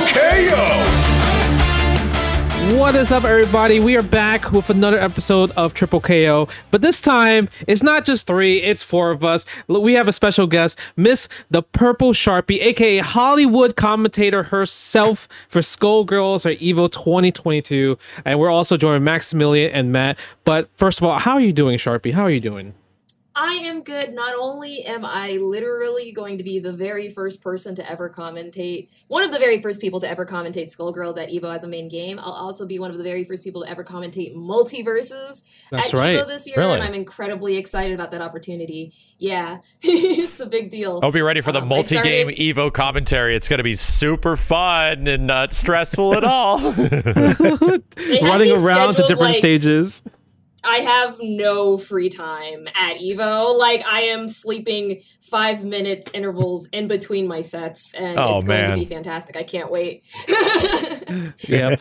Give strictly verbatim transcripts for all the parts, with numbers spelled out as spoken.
K O! What is up, everybody? We are back with another episode of Triple K O, but this time it's not just three, it's four of us. We have a special guest, Miss the Purple Sharpie, aka Hollywood commentator herself for Skullgirls or Evo twenty twenty-two, and we're also joined by Maximilian and Matt. But first of all, how are you doing, Sharpie? How are you doing? I am good. Not only am I literally going to be the very first person to ever commentate, one of the very first people to ever commentate Skullgirls at Evo as a main game, I'll also be one of the very first people to ever commentate Multiverses That's at right. Evo this year, Really? and I'm incredibly excited about that opportunity. Yeah, it's a big deal. I'll be ready for the Um, I multi-game started- Evo commentary. It's going to be super fun and not stressful at all. They had Running me around to scheduled, different like, stages. I have no free time at Evo. Like, I am sleeping five minute intervals in between my sets, and Oh, it's going man. to be fantastic. I can't wait. Yeah.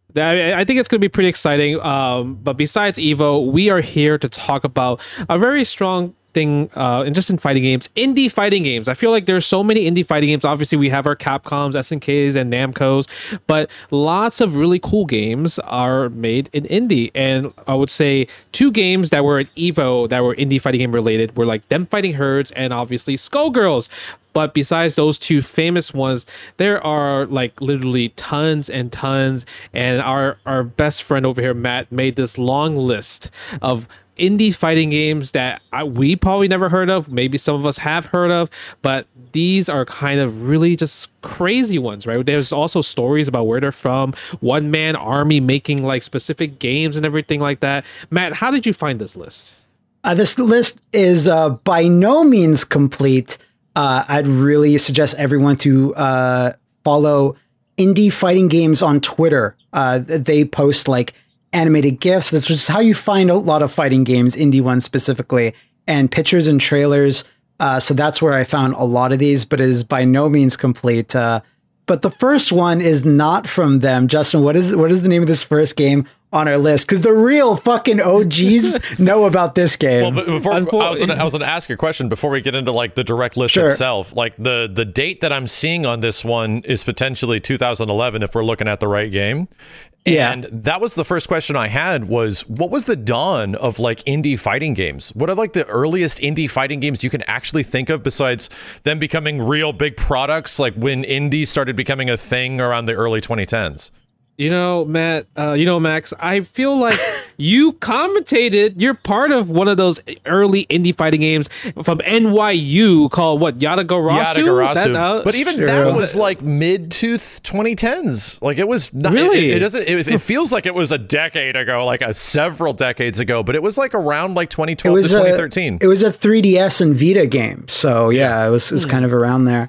I I think it's going to be pretty exciting. Um, but besides Evo, we are here to talk about a very strong thing, uh, and just in fighting games, indie fighting games. I feel like there's so many indie fighting games. Obviously, we have our Capcoms, S N Ks, and Namcos, but lots of really cool games are made in indie. And I would say two games that were at Evo that were indie fighting game related were like Them Fighting Herds and obviously Skullgirls. But besides those two famous ones, there are like literally tons and tons. And our, our best friend over here, Matt, made this long list of indie fighting games that I, we probably never heard of. Maybe some of us have heard of, but these are kind of really just crazy ones, right? There's also stories about where they're from, one man army making like specific games and everything like that. Matt, how did you find this list? Uh, this list is uh, by no means complete. Uh, I'd really suggest everyone to uh, follow Indie Fighting Games on Twitter. Uh, they post like animated GIFs. This is how you find a lot of fighting games, indie ones specifically, and pictures and trailers. Uh, so that's where I found a lot of these, but it is by no means complete. Uh, but the first one is not from them. Justin, what is what is the name of this first game on our list? Because the real fucking O Gs know about this game. Well, but before Unfor- I was gonna, I was gonna ask you a question before we get into like the direct list Sure. itself. Like the the date that I'm seeing on this one is potentially two thousand eleven if we're looking at the right game. Yeah. And that was the first question I had was what was the dawn of like indie fighting games? What are like the earliest indie fighting games you can actually think of besides them becoming real big products like when indie started becoming a thing around the early twenty tens? You know, Matt, uh, you know, Max, I feel like you commentated, you're part of one of those early indie fighting games from N Y U called what, Yatagarasu? Yatagarasu. That, uh, But even Sure. that Was was like mid to twenty tens. Like it was not, Really? It, it doesn't. It, it feels like it was a decade ago, like a several decades ago. But it was like around like twenty it twelve was to a, twenty thirteen. It was a three D S and Vita game. So yeah, it was, it was kind of around there.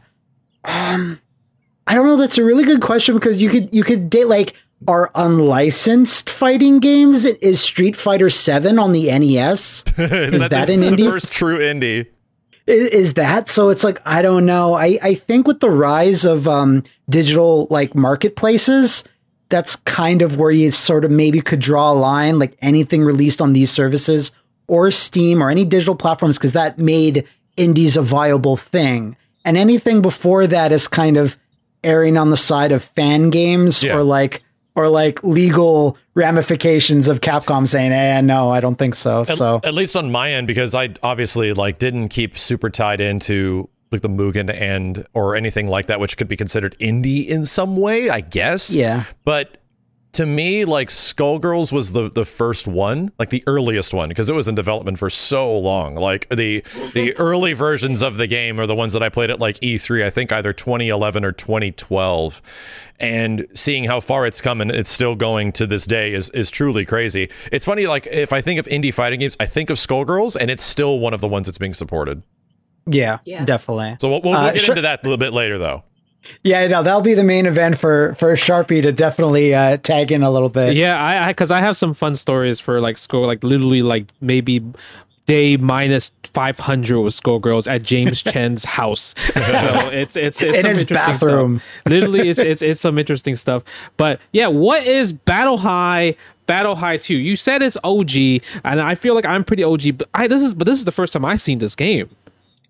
Um, I don't know. That's a really good question because you could, you could date like, are unlicensed fighting games? Is Street Fighter seven on the N E S? Is that, the, an the indie? first true indie? Is, is that? So it's like, I don't know. I, I think with the rise of um, digital like marketplaces, that's kind of where you sort of maybe could draw a line, like anything released on these services or Steam or any digital platforms, because that made indies a viable thing. And anything before that is kind of erring on the side of fan games Yeah. or like or like legal ramifications of Capcom saying, eh, no, I don't think so. At, So at least on my end, because I obviously like didn't keep super tied into like the Mugen and or anything like that, which could be considered indie in some way, I guess. yeah. But to me, like Skullgirls was the the first one, like the earliest one, because it was in development for so long. Like the the early versions of the game are the ones that I played at like E three, I think either twenty eleven or twenty twelve. And seeing how far it's come and it's still going to this day is is truly crazy. It's funny, like if I think of indie fighting games, I think of Skullgirls, and it's still one of the ones that's being supported. Yeah, Yeah. definitely. So we'll, we'll, we'll Uh, get sure. into that a little bit later, though. Yeah, no, that'll be the main event for for Sharpie to definitely uh, tag in a little bit. Yeah, I because I, I have some fun stories for like school, like literally like maybe day minus five hundred with Skullgirls at James Chen's house. So it's it's, it's In some his interesting bathroom. Stuff. Literally, it's, it's it's some interesting stuff. But yeah, what is Battle High? Battle High two. You said it's O G, and I feel like I'm pretty O G. But I this is but this is the first time I've seen this game.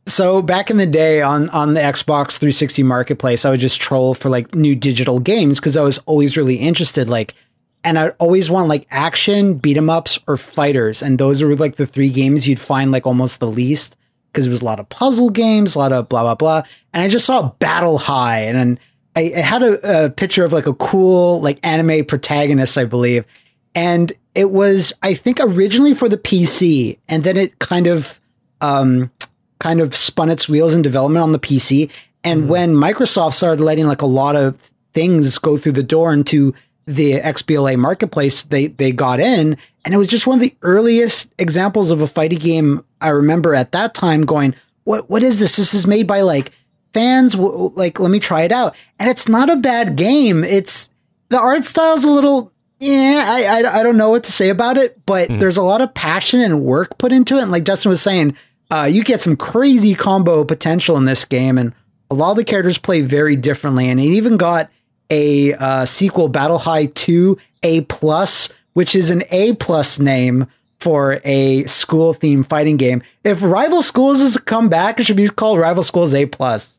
So back in the day on, on the Xbox three sixty marketplace, I would just troll for like new digital games because I was always really interested. Like, and I always want like action, beat 'em ups, or fighters, and those were like the three games you'd find like almost the least because it was a lot of puzzle games, a lot of blah blah blah. And I just saw Battle High, and then I, I had a, a picture of like a cool like anime protagonist, I believe, and it was I think originally for the P C, and then it kind of um. kind of spun its wheels in development on the P C. And mm. when Microsoft started letting like a lot of things go through the door into the X B L A marketplace, they, they got in, and it was just one of the earliest examples of a fighting game. I remember at that time going, what, what is this? This is made by like fans. Like, let me try it out. And it's not a bad game. It's the art style's a little, yeah, I, I, I don't know what to say about it, but mm. there's a lot of passion and work put into it. And like Justin was saying, Uh, you get some crazy combo potential in this game, and a lot of the characters play very differently. And it even got a uh, sequel, Battle High two A plus, which is an A plus name for a school themed fighting game. If Rival Schools is to come back, it should be called Rival Schools A plus.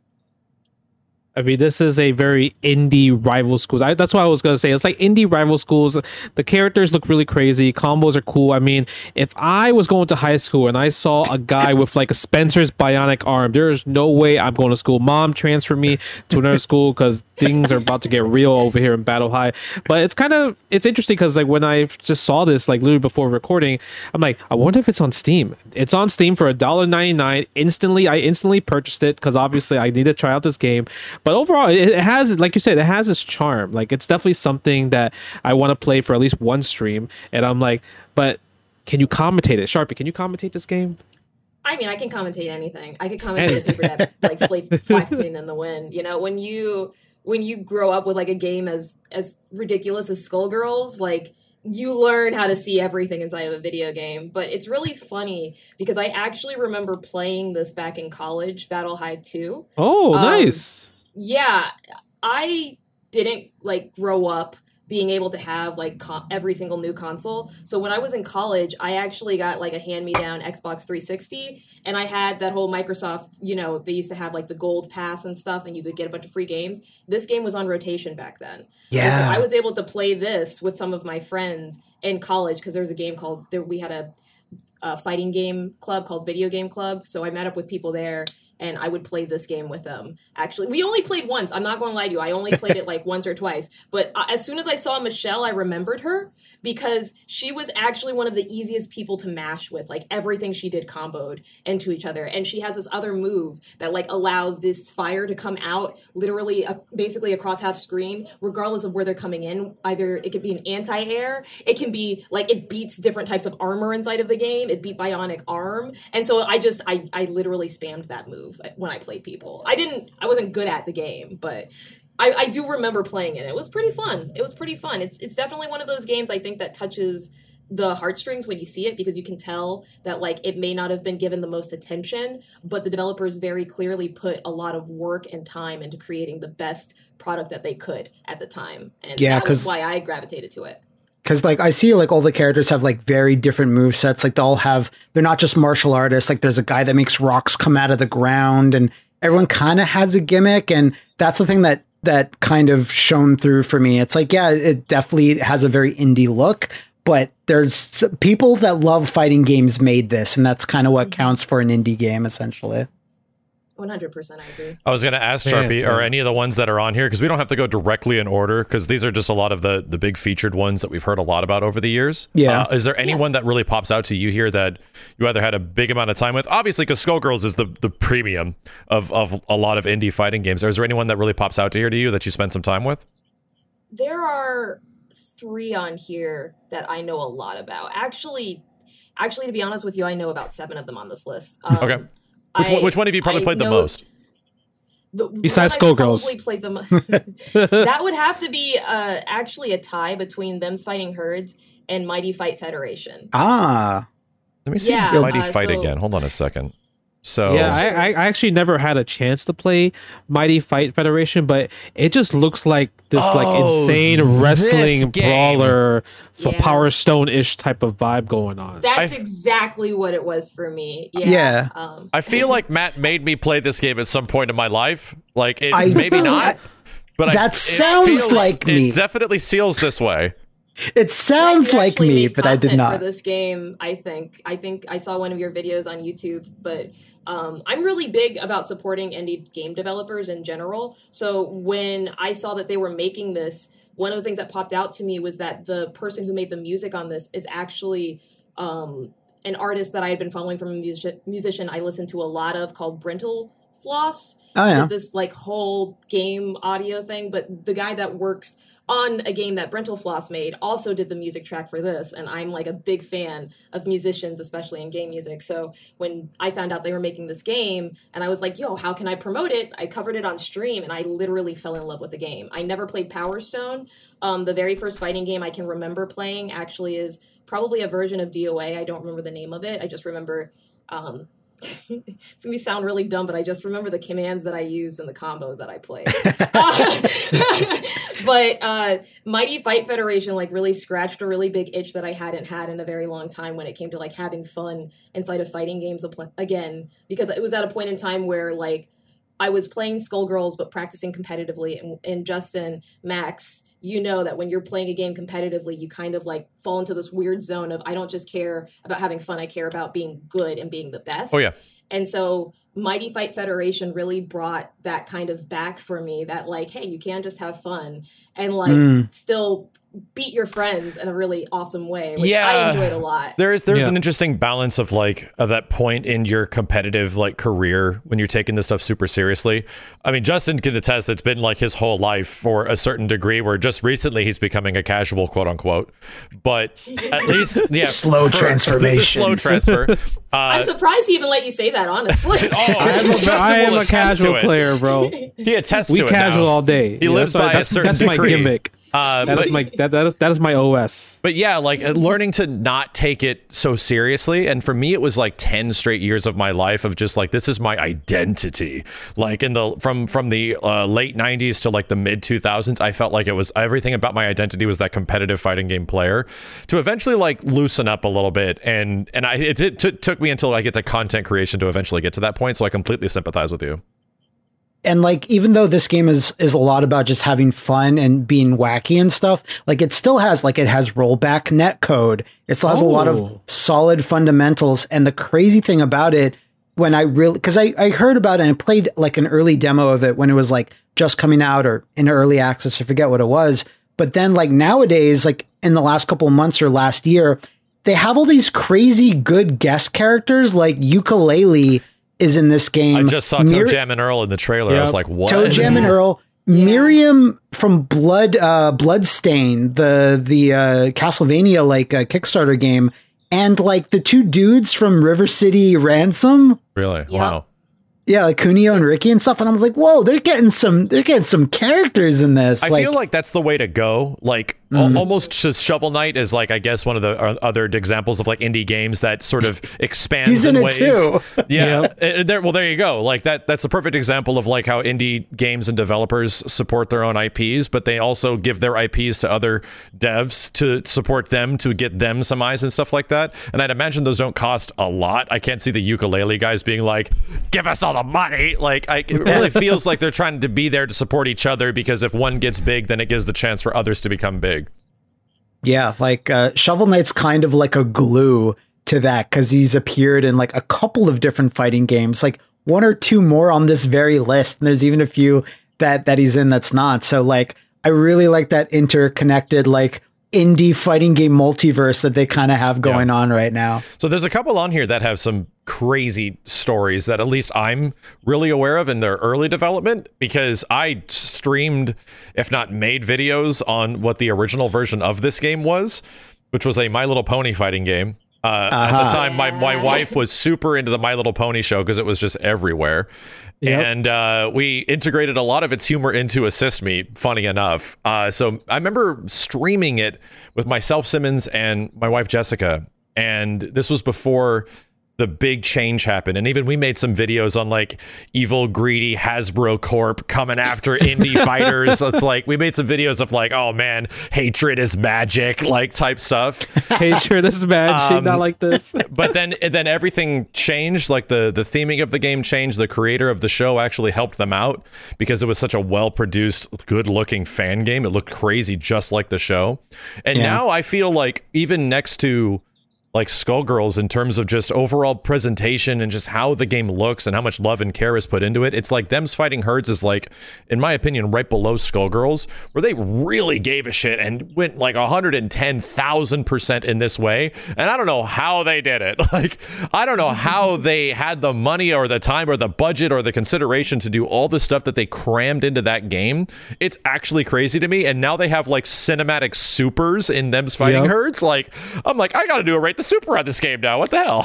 I mean, this is a very indie Rival Schools. I, that's what I was going to say. It's like indie Rival Schools. The characters look really crazy. Combos are cool. I mean, if I was going to high school and I saw a guy with like a Spencer's bionic arm, there's no way I'm going to school. Mom, transfer me to another school because things are about to get real over here in Battle High. But it's kind of, it's interesting because like when I just saw this, like literally before recording, I'm like, I wonder if it's on Steam. It's on Steam for one dollar ninety-nine. Instantly, I instantly purchased it because obviously I need to try out this game. But overall, it has, like you said, it has its charm. Like, it's definitely something that I want to play for at least one stream. And I'm like, but can you commentate it? Sharpie, can you commentate this game? I mean, I can commentate anything. I could commentate a paper that like fl- flapping in the wind. You know, when you when you grow up with like a game as as ridiculous as Skullgirls, like you learn how to see everything inside of a video game. But it's really funny because I actually remember playing this back in college, Battle High two. Oh, um, nice. Yeah, I didn't like grow up being able to have like con- every single new console. So when I was in college, I actually got like a hand-me-down Xbox three sixty, and I had that whole Microsoft, you know, they used to have like the gold pass and stuff, and you could get a bunch of free games. This game was on rotation back then. Yeah. And so I was able to play this with some of my friends in college because there was a game called, there we had a, a fighting game club called Video Game Club. So I met up with people there, and I would play this game with them. Actually, we only played once. I'm not going to lie to you. I only played it like once or twice. But uh, as soon as I saw Michelle, I remembered her because she was actually one of the easiest people to mash with. Like everything she did comboed into each other. And she has this other move that like allows this fire to come out literally uh, basically across half screen, regardless of where they're coming in. Either it could be an anti-air. It can be like it beats different types of armor inside of the game. It beat bionic arm. And so I just, I, I literally spammed that move when I played people. I didn't, I wasn't good at the game, but I, I do remember playing it. It was pretty fun. It was pretty fun. It's it's definitely one of those games I think that touches the heartstrings when you see it, because you can tell that like it may not have been given the most attention, but the developers very clearly put a lot of work and time into creating the best product that they could at the time. And yeah, that was why I gravitated to it. Because like I see like all the characters have like very different move sets. Like they all have, they're not just martial artists. Like there's a guy that makes rocks come out of the ground, and everyone kind of has a gimmick. And that's the thing that that kind of shone through for me. It's like, yeah, it definitely has a very indie look, but there's people that love fighting games made this, and that's kind of what mm-hmm. counts for an indie game essentially. one hundred percent I agree. I was going to ask Sharpie, yeah, or yeah. any of the ones that are on here, because we don't have to go directly in order, because these are just a lot of the, the big featured ones that we've heard a lot about over the years. Yeah. Uh, is there anyone yeah. that really pops out to you here that you either had a big amount of time with? Obviously, because Skullgirls is the, the premium of, of a lot of indie fighting games. Or is there anyone that really pops out to here to you that you spent some time with? There are three on here that I know a lot about. Actually, actually, to be honest with you, I know about seven of them on this list. Um, okay. Which, I, one, which one have you probably I played the know, most? The, Besides Skullgirls, Skullgirls. the, that would have to be uh, actually a tie between Them's Fighting Herds and Mighty Fight Federation. Ah. Let me see Yeah, Mighty uh, Fight so, again. Hold on a second. So Yeah, I, I actually never had a chance to play Mighty Fight Federation, but it just looks like this Oh, like insane wrestling this game. brawler, for Yeah. Power Stone ish type of vibe going on. That's I- exactly what it was for me. Yeah. Yeah. Um, I feel like Matt made me play this game at some point in my life. Like it, I- maybe not, but I, That it sounds feels- like me. It definitely feels this way. It sounds Lex like actually me, made but I did content not. for this game. I think. I think I saw one of your videos on YouTube, but um, I'm really big about supporting indie game developers in general. So when I saw that they were making this, one of the things that popped out to me was that the person who made the music on this is actually um, an artist that I had been following from a music- musician I listened to a lot of called Brental Floss. Oh, He yeah. did this like whole game audio thing, but the guy that works on a game that Brental Floss made also did the music track for this, and I'm like a big fan of musicians, especially in game music. So when I found out they were making this game, and I was like, yo, how can I promote it? I covered it on stream, and I literally fell in love with the game. I never played Power Stone. Um, the very first fighting game I can remember playing actually is probably a version of D O A. I don't remember the name of it. I just remember... Um, it's gonna sound really dumb, but I just remember the commands that I used and the combo that I played. But uh, Mighty Fight Federation like really scratched a really big itch that I hadn't had in a very long time when it came to like having fun inside of fighting games apl- again, because it was at a point in time where like I was playing Skullgirls but practicing competitively, and, and Justin, Max, you know that when you're playing a game competitively, you kind of like fall into this weird zone of I don't just care about having fun, I care about being good and being the best. Oh yeah. And so Mighty Fight Federation really brought that kind of back for me, that like, hey, you can just have fun and like Mm. still beat your friends in a really awesome way, which Yeah. I enjoyed a lot. There's there's Yeah. an interesting balance of like of that point in your competitive like career when you're taking this stuff super seriously. I mean, Justin can attest it's been like his whole life for a certain degree, where just recently he's becoming a casual, quote unquote. But at least yeah, Slow for- transformation. slow transfer. Uh, I'm surprised he even let you say that, honestly. oh, I am a, Justin I am will a attest casual to it. player, bro. He attests We to it casual now. all day. He Yeah, lives that's why- by a that's, certain that's my degree. gimmick. Uh, That but- is my that, that is that is my O S. But yeah, like uh, learning to not take it so seriously. And for me, it was like ten straight years of my life of just like, this is my identity. Like in the, from, from the uh, late nineties to like the mid two thousands, I felt like it was everything about my identity was that competitive fighting game player, to eventually like loosen up a little bit. And, and I, it, it t- took me until I get to content creation to eventually get to that point. So I completely sympathize with you. And like, even though this game is is a lot about just having fun and being wacky and stuff, like it still has like it has rollback net code. It still has a lot Oh. of solid fundamentals. And the crazy thing about it, when I really, because I I heard about it and played like an early demo of it when it was like just coming out or in early access, I forget what it was. But then like nowadays, like in the last couple of months or last year, they have all these crazy good guest characters. Like Ukulele is in this game. I just saw Mir- Toe Jam and Earl in the trailer. I was Yep. like, what? Toe Jam and Earl, Miriam from Blood uh Bloodstain, the the uh Castlevania like uh, Kickstarter game, and like the two dudes from River City Ransom. Really? Yep. Wow. Yeah, like Kunio and Ricky and stuff. And I'm like, whoa, they're getting some they're getting some characters in this. I like, feel like that's the way to go. Like al- almost just Shovel Knight is like, I guess, one of the uh, other examples of like indie games that sort of expands He's in, in it ways. too. Yeah. Uh, there, well, there you go. Like that. That's a perfect example of like how indie games and developers support their own I Ps, but they also give their I Ps to other devs to support them to get them some eyes and stuff like that. And I'd imagine those don't cost a lot. I can't see the Ukulele guys being like, "Give us all the money." Like, I, it really feels like they're trying to be there to support each other, because if one gets big, then it gives the chance for others to become big. yeah, like uh Shovel Knight's kind of like a glue to that, because he's appeared in like a couple of different fighting games, like one or two more on this very list. And there's even a few that that he's in that's not. So like I really like that interconnected like indie fighting game multiverse that they kind of have going on right now. So there's a couple on here that have some crazy stories that at least I'm really aware of in their early development, because I streamed, if not made videos on what the original version of this game was, which was a My Little Pony fighting game. Uh, Uh-huh. At the time, my, my Yeah. wife was super into the My Little Pony show because it was just everywhere. Yep. And uh, we integrated a lot of its humor into Assist Me, funny enough. Uh, so I remember streaming it with myself, Simmons, and my wife, Jessica. And this was before the big change happened. And even we made some videos on like evil, greedy Hasbro Corp coming after indie fighters. It's like we made some videos of like, oh man, hatred is magic, like type stuff. Hatred is magic, Um, not like this. But then then everything changed. Like the the theming of the game changed. The creator of the show actually helped them out because it was such a well produced, good looking fan game. It looked crazy just like the show. And Yeah. now I feel like even next to like Skullgirls, in terms of just overall presentation and just how the game looks and how much love and care is put into it, it's like Them's Fighting Herds is like, in my opinion, right below Skullgirls, where they really gave a shit and went like one hundred ten thousand percent in this way. And I don't know how they did it. Like, I don't know how they had the money or the time or the budget or the consideration to do all the stuff that they crammed into that game. It's actually crazy to me. And now they have like cinematic supers in Them's Fighting Yep. Herds. Like, I'm like, I gotta do a rate the super on this game now. What the hell?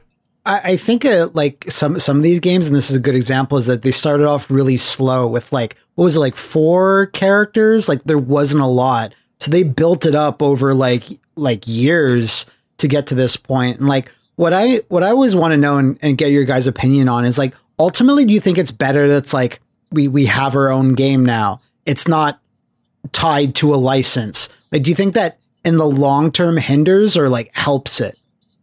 I, I think uh, like some some of these games, and this is a good example, is that they started off really slow with like, what was it, like four characters? Like there wasn't a lot, so they built it up over like like years to get to this point. And like what I what I always want to know and, and get your guys' opinion on is like, ultimately, do you think it's better that's like we we have our own game now? It's not tied to a license. Like, do you think that in the long term hinders or like helps it?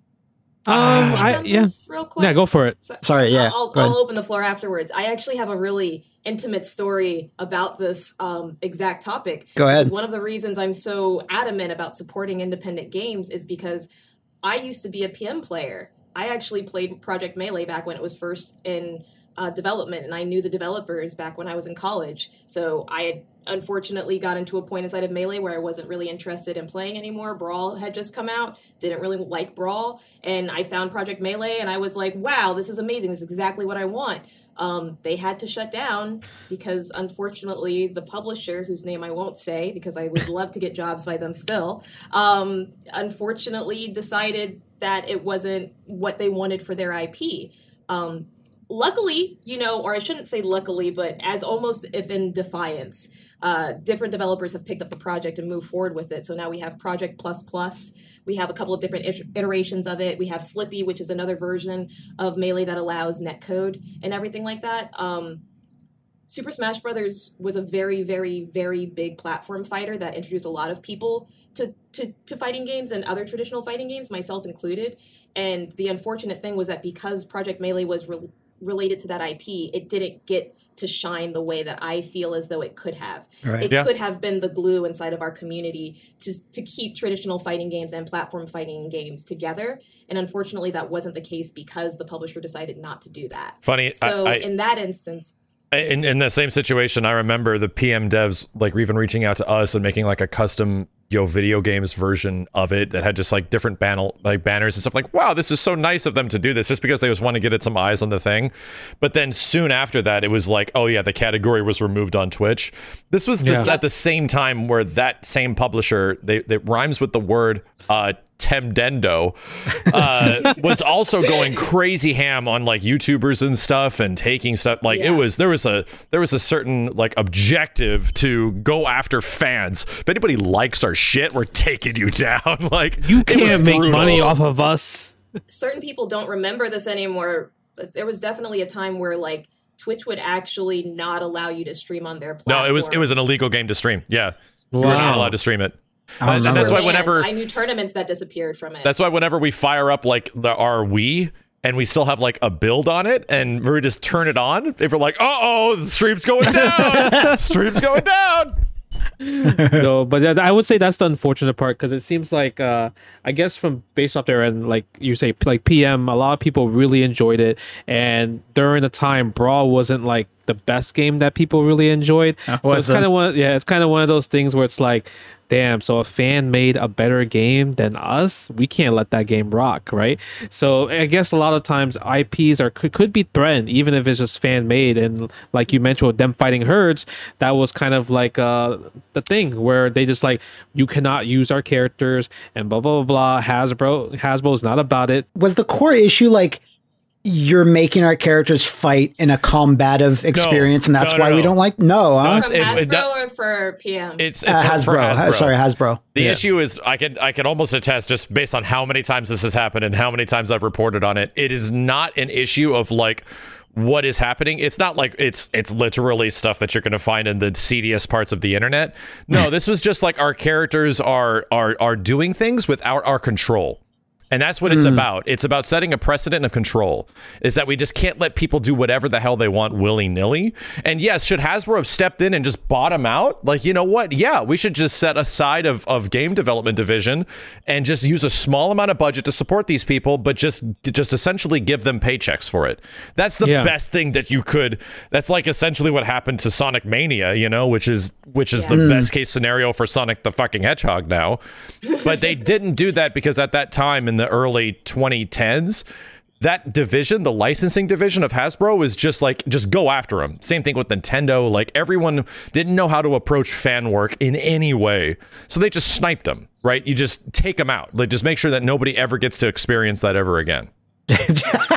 Can I Um, speak I, on yeah, this real quick? yeah, go for it. So- Sorry, yeah, I'll, go ahead. I'll open the floor afterwards. I actually have a really intimate story about this um, exact topic. Go ahead. Because one of the reasons I'm so adamant about supporting independent games is because I used to be a P M player. I actually played Project Melee back when it was first in uh, development, and I knew the developers back when I was in college. So I had unfortunately got into a point inside of Melee where I wasn't really interested in playing anymore. Brawl had just come out, didn't really like Brawl, and I found Project Melee and I was like, wow, this is amazing. This is exactly what I want. Um, they had to shut down because unfortunately the publisher, whose name I won't say because I would love to get jobs by them still, um, unfortunately decided that it wasn't what they wanted for their I P. Um, luckily, you know, or I shouldn't say luckily, but as almost if in defiance, uh, different developers have picked up the project and moved forward with it. So now we have Project Plus Plus. We have a couple of different it- iterations of it. We have Slippy, which is another version of Melee that allows netcode and everything like that. Um, Super Smash Brothers was a very, very, very big platform fighter that introduced a lot of people to, to, to fighting games and other traditional fighting games, myself included. And the unfortunate thing was that because Project Melee was re- related to that I P, it didn't get to shine the way that I feel as though it could have. Right. It Yeah. could have been the glue inside of our community to, to keep traditional fighting games and platform fighting games together. And unfortunately, that wasn't the case because the publisher decided not to do that. Funny. So I, I, in that instance, in, in the same situation, I remember the P M devs like even reaching out to us and making like a custom yo video games version of it that had just like different banner like banners and stuff. Like, wow, this is so nice of them to do this just because they just want to get it some eyes on the thing. But then soon after that, it was like, oh yeah, the category was removed on Twitch. This was this Yeah. at the same time where that same publisher, they that rhymes with the word uh Temdendo, uh, was also going crazy ham on like YouTubers and stuff and taking stuff. Like Yeah. it was there was a there was a certain like objective to go after fans. If anybody likes our shit, we're taking you down. Like You it was can't make brutal. money off of us. certain people don't remember this anymore, but there was definitely a time where like Twitch would actually not allow you to stream on their platform. No, it was it was an illegal game to stream. Yeah, you were not Wow. allowed to stream it. I And remember that's why And whenever I knew tournaments that disappeared from it. That's why whenever we fire up like the our Wii and we still have like a build on it and we just turn it on, if we're like, uh oh, the stream's going down, stream's going down. No, but that, I would say that's the unfortunate part because it seems like uh, I guess from based off there and like you say like P M, a lot of people really enjoyed it, and during the time Brawl wasn't like the best game that people really enjoyed. Uh, So it's wasn't. kind of one, yeah, it's kind of one of those things where it's like, damn, so a fan made a better game than us, we can't let that game rock, right? So I guess a lot of times I Ps are could, could be threatened even if it's just fan made, and like you mentioned with Them Fighting Herds, that was kind of like uh the thing where they just like, you cannot use our characters and blah blah blah blah. Hasbro Hasbro's not about it. Was the core issue like you're making our characters fight in a combative experience, and that's no, no, why no. we don't like. No, huh? From it- Hasbro it do- or for P M? It's, it's Uh, for Hasbro. Hasbro. Sorry, Hasbro. The Yeah. issue is, I can I can almost attest, just based on how many times this has happened and how many times I've reported on it. It is not an issue of like what is happening. It's not like it's it's literally stuff that you're going to find in the seediest parts of the internet. No, this was just like our characters are are are doing things without our control. And that's what it's Mm. about. It's about setting a precedent of control. Is that we just can't let people do whatever the hell they want willy-nilly. And yes, should Hasbro have stepped in and just bought them out? Like, you know what? Yeah, we should just set aside of, of game development division and just use a small amount of budget to support these people, but just just essentially give them paychecks for it. That's the Yeah. best thing that you could. That's like essentially what happened to Sonic Mania, you know, which is which is Yeah. the best case scenario for Sonic the fucking Hedgehog now. But they didn't do that because at that time in the early twenty tens, that division, the licensing division of Hasbro, was just like, just go after them. Same thing with Nintendo. Like, everyone didn't know how to approach fan work in any way. So they just sniped them, right? You just take them out. Like, just make sure that nobody ever gets to experience that ever again. It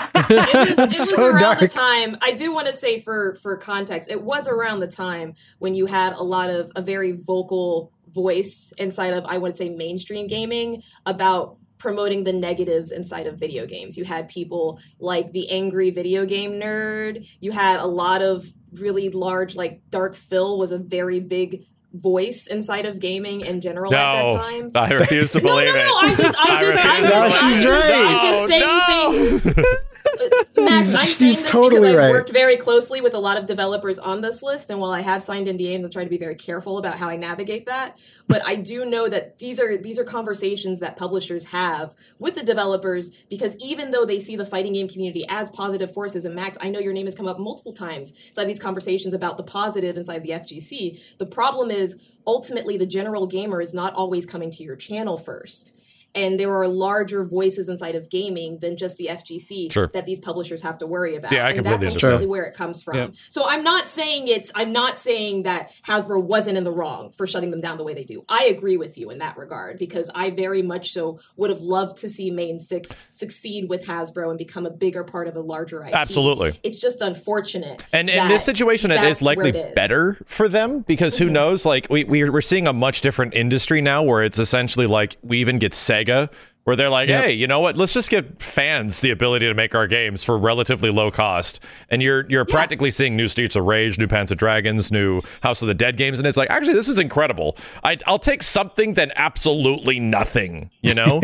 was, it was So around the dark. time. I do want to say for for context, it was around the time when you had a lot of a very vocal voice inside of, I would say, mainstream gaming about promoting the negatives inside of video games. You had people like the angry video game nerd. You had a lot of really large, like Dark Phil was a very big voice inside of gaming in general at that time. I refuse to No, no, believe no, it. I'm just, I'm I just, I'm refuse just, to I'm she's just, right. I'm just saying Oh, things. Max, I'm She's saying this totally because I've right. worked very closely with a lot of developers on this list, and while I have signed N D As, I'm trying to be very careful about how I navigate that. But I do know that these are these are conversations that publishers have with the developers, because even though they see the fighting game community as positive forces, and Max, I know your name has come up multiple times inside these conversations about the positive inside the F G C. The problem is ultimately the general gamer is not always coming to your channel first. And there are larger voices inside of gaming than just the F G C Sure. that these publishers have to worry about. Yeah, I and completely that's understand. ultimately where it comes from. Yep. So I'm not saying it's I'm not saying that Hasbro wasn't in the wrong for shutting them down the way they do. I agree with you in that regard, because I very much so would have loved to see Main Six succeed with Hasbro and become a bigger part of a larger I P. Absolutely. It's just unfortunate. And in that this situation, it that's is likely where it is. better for them, because who knows? Like, we, we're, we're seeing a much different industry now where it's essentially like we even get Sega, where they're like, Yep. hey, you know what? Let's just give fans the ability to make our games for relatively low cost. And you're you're Yeah. practically seeing new Streets of Rage, new Panzer Dragons, new House of the Dead games. And it's like, actually, this is incredible. I, I'll take something than absolutely nothing, you know?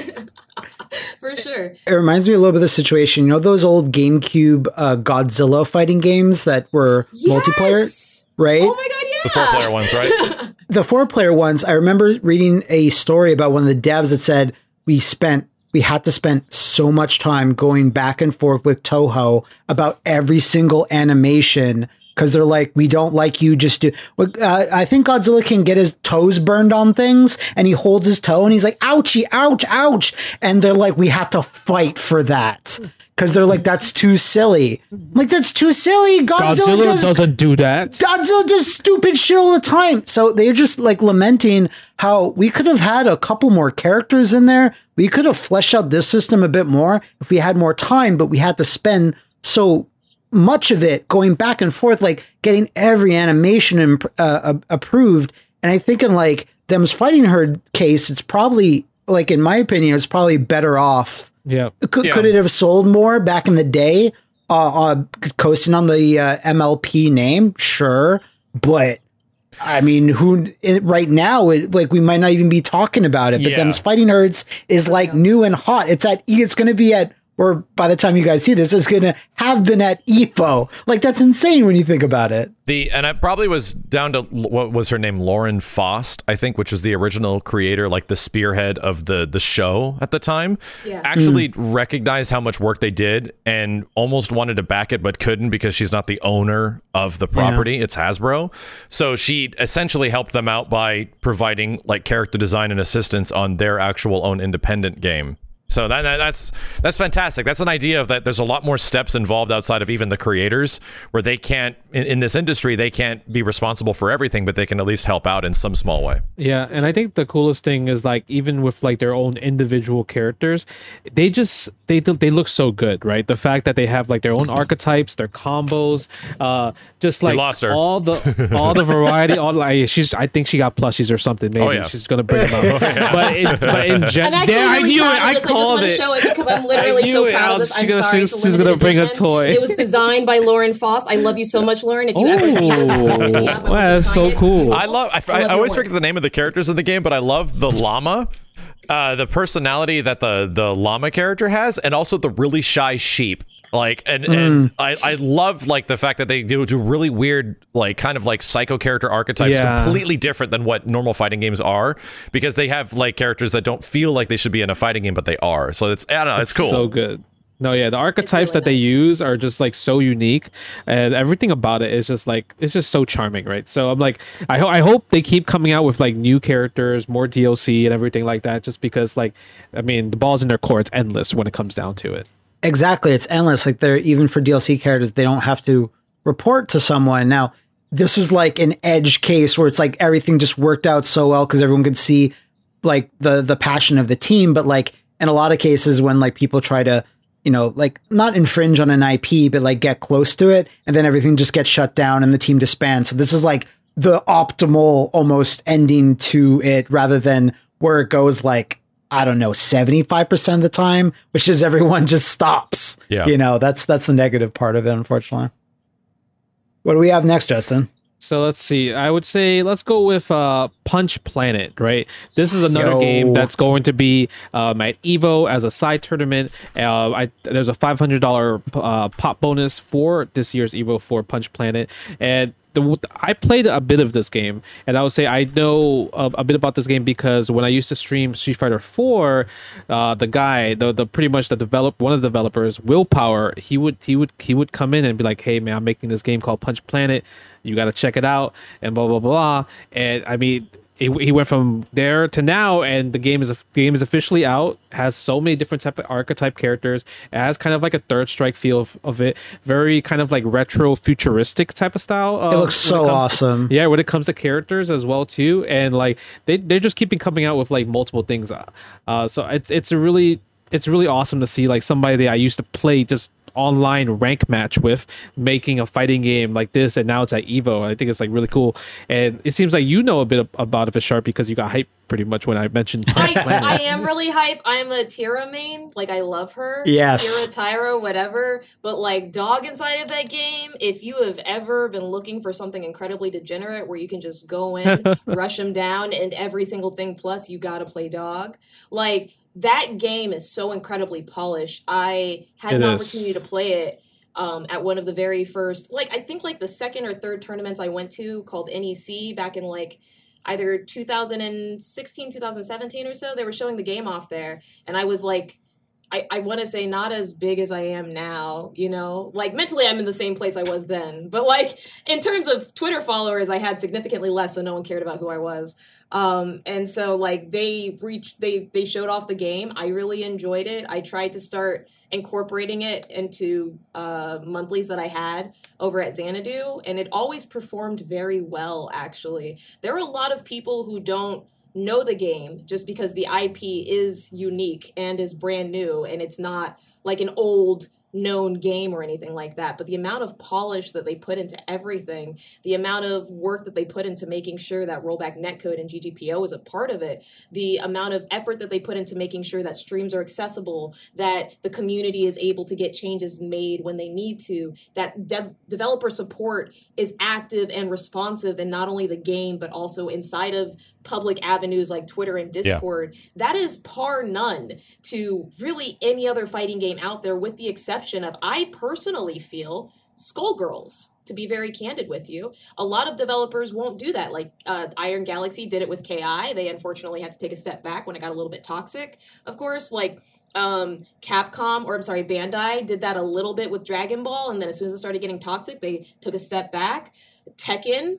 For sure. It reminds me a little bit of the situation. You know those old GameCube uh, Godzilla fighting games that were multiplayer, Yes! right? Oh my god, yeah. The four-player ones, right? The four-player ones. I remember reading a story about one of the devs that said we spent we had to spend so much time going back and forth with Toho about every single animation, because they're like, we don't like you just do. Uh, I think Godzilla can get his toes burned on things, and he holds his toe and he's like, ouchie, ouch, ouch. And they're like, we have to fight for that. Because they're like, that's too silly. I'm like, that's too silly. Godzilla, Godzilla does, doesn't do that. Godzilla does stupid shit all the time. So they're just like lamenting how we could have had a couple more characters in there. We could have fleshed out this system a bit more if we had more time, but we had to spend so much of it going back and forth, like getting every animation imp- uh, uh, approved. And I think in like them's Fighting Herd case, it's probably, like, in my opinion, it's probably better off. Yeah. Could, Yeah. could it have sold more back in the day, uh, uh, coasting on the uh, M L P name? Sure. But I mean, who it, right now, it, like, we might not even be talking about it, but Yeah. them's Fighting Herds is like new and hot. It's at, it's going to be at, or by the time you guys see this, it's going to have been at E F O. Like, that's insane when you think about it. The and I probably was down to l- what was her name, Lauren Faust, I think, which was the original creator, like the spearhead of the the show at the time. Yeah. Actually recognized how much work they did and almost wanted to back it, but couldn't because she's not the owner of the property. It's Hasbro. So she essentially helped them out by providing like character design and assistance on their actual own independent game. So that, that that's that's fantastic. That's an idea of that. There's a lot more steps involved outside of even the creators, where they can't in, in this industry they can't be responsible for everything, but they can at least help out in some small way. Yeah, and I think the coolest thing is like even with like their own individual characters, they just they they look so good, right? The fact that they have like their own archetypes, their combos, uh, just like lost her. all the all the variety. All like she's I think she got plushies or something. Maybe Oh, yeah. she's gonna bring them out. But in, but in gen- I'm actually yeah, really I knew proud it. of I this. I just called want to it. show it because I'm literally knew so it. proud I of was- this. she I'm gonna- sorry. she's- it's a she's gonna limited bring a edition. toy. It was designed by Lauren Foss. I love you so much, Lauren. If you ever see this, please pick me up. I Wow, want to that's sign so it. cool. I love. I, I, love I your always work. forget the name of the characters in the game, but I love the llama, uh, the personality that the the llama character has, and also the really shy sheep. Like and Mm. and I, I love like the fact that they do do really weird like kind of like psycho character archetypes, Yeah. completely different than what normal fighting games are, because they have like characters that don't feel like they should be in a fighting game, but they are. So it's I don't know, it's cool. So good. No, yeah, the archetypes really that they nice. use are just like so unique, and everything about it is just like it's just so charming, right? So I'm like, I hope I hope they keep coming out with like new characters, more D L C, and everything like that. Just because, like, I mean, the ball's in their court. It's endless when it comes down to it. Exactly. It's endless. Like they're even for D L C characters, they don't have to report to someone. Now, this is like an edge case where it's like everything just worked out so well because everyone could see like the the passion of the team. But like in a lot of cases when like people try to, you know, like not infringe on an I P, but like get close to it, and then everything just gets shut down and the team disbands. So this is like the optimal almost ending to it rather than where it goes like, I don't know, seventy-five percent of the time, which is everyone just stops. Yeah. You know, that's that's the negative part of it, unfortunately. What do we have next, Justin? So let's see. I would say let's go with uh, Punch Planet, right? This is another Yo. game that's going to be um, at Evo as a side tournament. Uh, I, there's a five hundred dollars uh, pop bonus for this year's Evo for Punch Planet. And the, I played a bit of this game, and I would say I know a, a bit about this game because when I used to stream Street Fighter four, uh, the guy, the the pretty much the develop one of the developers, Willpower, he would he would he would come in and be like, "Hey man, I'm making this game called Punch Planet. You got to check it out," and blah blah blah. And I mean, it, he went from there to now, and the game is the game is officially out. Has so many different type of archetype characters. It has kind of like a Third Strike feel of, of it. Very kind of like retro futuristic type of style. Uh, It looks so awesome. Yeah, when it comes to characters as well too, and like they they're just keeping coming out with like multiple things. Uh, so it's it's a really it's really awesome to see like somebody that I used to play just online rank match with making a fighting game like this, and now it's at Evo. I think it's like really cool, and it seems like you know a bit about it, Sharp, because you got hyped pretty much when I mentioned Punch I, Planet. I am really hype. I'm a Tira main. Like, I love her. Yes. Tira, Tyra, whatever. But, like, dog inside of that game, if you have ever been looking for something incredibly degenerate where you can just go in, rush them down, and every single thing plus, you gotta play dog. Like, that game is so incredibly polished. I had It an is. opportunity to play it um, at one of the very first, like, I think, like, the second or third tournaments I went to called N E C back in, like, either two thousand sixteen, two thousand seventeen or so. They were showing the game off there. And I was like, I, I want to say not as big as I am now, you know? Like, mentally, I'm in the same place I was then. But, like, in terms of Twitter followers, I had significantly less, so no one cared about who I was. Um, and so, like, they reached, they, they showed off the game. I really enjoyed it. I tried to start incorporating it into uh, monthlies that I had over at Xanadu, and it always performed very well, actually. There are a lot of people who don't know the game just because the I P is unique and is brand new, and it's not like an old known game or anything like that, but the amount of polish that they put into everything, the amount of work that they put into making sure that rollback netcode and G G P O is a part of it, the amount of effort that they put into making sure that streams are accessible, that the community is able to get changes made when they need to, that dev- developer support is active and responsive in not only the game, but also inside of public avenues like Twitter and Discord. Yeah. That is par none to really any other fighting game out there, with the exception of, I personally feel, Skullgirls, to be very candid with you. A lot of developers won't do that. Like uh, Iron Galaxy did it with K I. They unfortunately had to take a step back when it got a little bit toxic, of course. Like um, Capcom, or I'm sorry, Bandai did that a little bit with Dragon Ball, and then as soon as it started getting toxic, they took a step back. Tekken,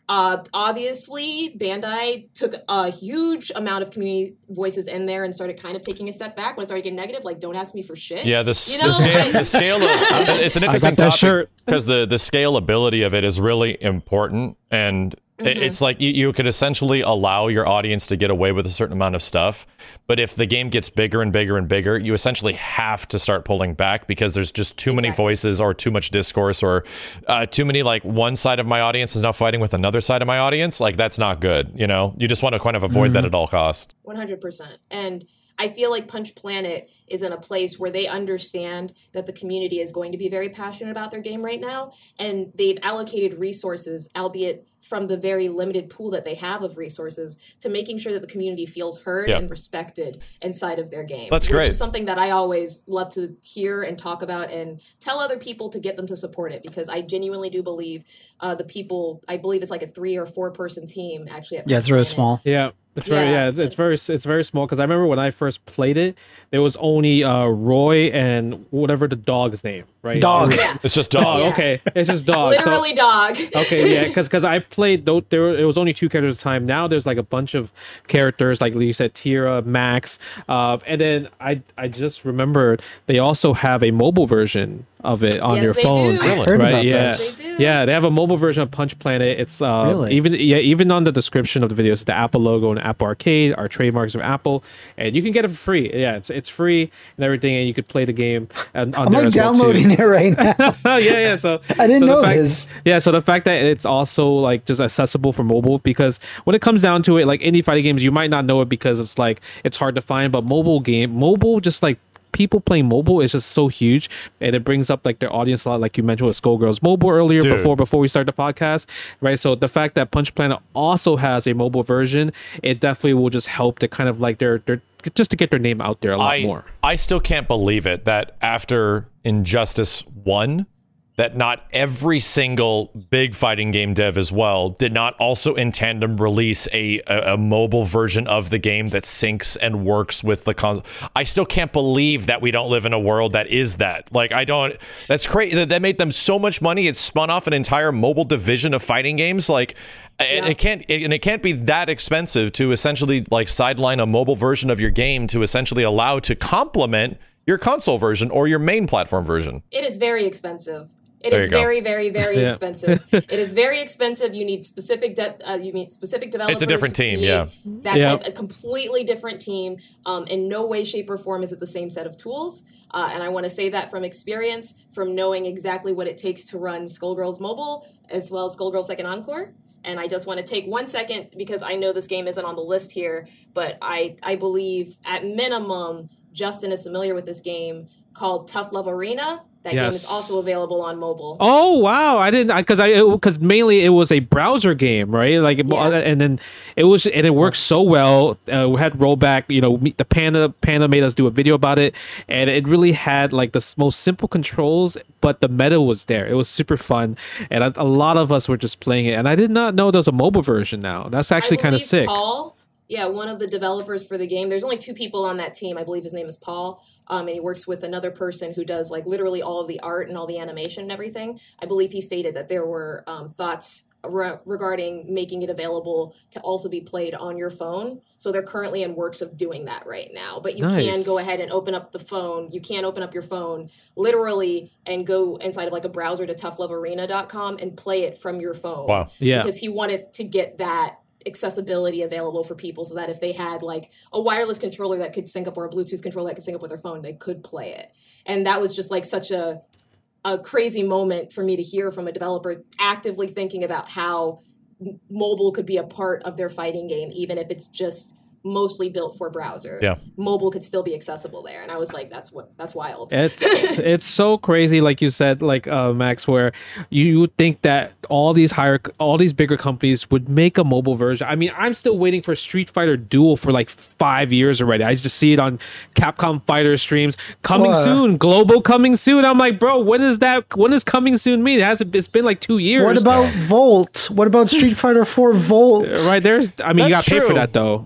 Uh, obviously, Bandai took a huge amount of community voices in there and started kind of taking a step back when it started getting negative. Like, don't ask me for shit. Yeah, the, you know? the, scale, the scale of it's an interesting topic because the the scalability of it is really important, and mm-hmm. it's like you, you could essentially allow your audience to get away with a certain amount of stuff, but if the game gets bigger and bigger and bigger, you essentially have to start pulling back because there's just too exactly. many voices or too much discourse or uh, too many, like one side of my audience is now fighting with another side of my audience. Like, that's not good. You know, you just want to kind of avoid mm-hmm. that at all costs. one hundred percent. And I feel like Punch Planet is in a place where they understand that the community is going to be very passionate about their game right now, and they've allocated resources, albeit from the very limited pool that they have of resources, to making sure that the community feels heard yeah. and respected inside of their game. That's great. Which is something that I always love to hear and talk about and tell other people to get them to support it, because I genuinely do believe uh, the people, I believe it's like a three or four person team actually. At yeah, it's really small. Yeah. It's very yeah, yeah it's, it's very it's very small, because I remember when I first played it, there was only uh, Roy and whatever the dog's name, right? Dog. Yeah. It's just dog. Yeah. Okay, it's just dog. Literally so, dog. Okay, yeah, because because I played though there it was only two characters at the time. Now there's like a bunch of characters, like you said, Tira, Max, uh, and then I I just remembered they also have a mobile version of it on yes, their they phone. Do. I heard right? about Yeah, this. They do. yeah, they have a mobile version of Punch Planet. It's uh, Really? even yeah even on the description of the videos, the Apple logo and Apple Arcade are trademarks of Apple, and you can get it for free. Yeah, it's it's free and everything, and you could play the game on, on I'm there like as well downloading too. it right now. yeah, yeah. So I didn't so the know fact, this. Yeah, so the fact that it's also like just accessible for mobile, because when it comes down to it, like indie fighting games, you might not know it because it's like it's hard to find, but mobile game, mobile just like people playing mobile is just so huge, and it brings up like their audience a lot, like you mentioned with Skullgirls Mobile earlier. Dude. before before we start the podcast, right? So the fact that Punch Planet also has a mobile version, it definitely will just help to kind of like their their just to get their name out there a lot I, more. I still can't believe it that after Injustice one, that not every single big fighting game dev as well did not also in tandem release a, a, a mobile version of the game that syncs and works with the console. I still can't believe that we don't live in a world that is that. Like, I don't, that's crazy. That, that made them so much money. It spun off an entire mobile division of fighting games. Like, yeah. and it can't, it, and it can't be that expensive to essentially like sideline a mobile version of your game to essentially allow to complement your console version or your main platform version. It is very expensive. It There is you go. very, very, very Yeah. expensive. It is very expensive. You need specific, de- uh, you need specific developers. It's a different team, fee, yeah. That Yeah. type, a completely different team. Um, in no way, shape, or form is it the same set of tools. Uh, and I want to say that from experience, from knowing exactly what it takes to run Skullgirls Mobile, as well as Skullgirls Second Encore. And I just want to take one second, because I know this game isn't on the list here, but I, I believe at minimum, Justin is familiar with this game called Tough Love Arena. That Yes. game is also available on mobile. Oh wow! I didn't because I because mainly it was a browser game, right? Like, it- Yeah. and then it was and it worked so well. Uh, we had rollback. You know, me- the Panda Panda made us do a video about it, and it really had like the s- most simple controls, but the meta was there. It was super fun, and a, a lot of us were just playing it. And I did not know there was a mobile version now. That's actually I kind of believe sick. Paul, yeah, one of the developers for the game. There's only two people on that team. I believe his name is Paul, um, and he works with another person who does like literally all of the art and all the animation and everything. I believe he stated that there were um, thoughts re- regarding making it available to also be played on your phone. So they're currently in works of doing that right now. But you can Nice. go ahead and open up the phone. You can open up your phone literally and go inside of like a browser to tough love arena dot com and play it from your phone. Wow. Yeah. Because he wanted to get that accessibility available for people so that if they had like a wireless controller that could sync up or a Bluetooth controller that could sync up with their phone, they could play it. And that was just like such a a crazy moment for me to hear from a developer actively thinking about how m- mobile could be a part of their fighting game, even if it's just mostly built for browser. Yeah. Mobile could still be accessible there. And I was like, that's what that's wild. It's it's so crazy, like you said, like uh, Max, where you would think that all these higher, all these bigger companies would make a mobile version. I mean, I'm still waiting for Street Fighter Duel for like five years already. I just see it on Capcom Fighter streams. Coming What? soon, global coming soon. I'm like, bro, when is that? When does coming soon mean? It hasn't. It's been like two years. What about Volt? What about Street Fighter four Volt? Right there's? I mean, you got That's paid for true. that though. That one-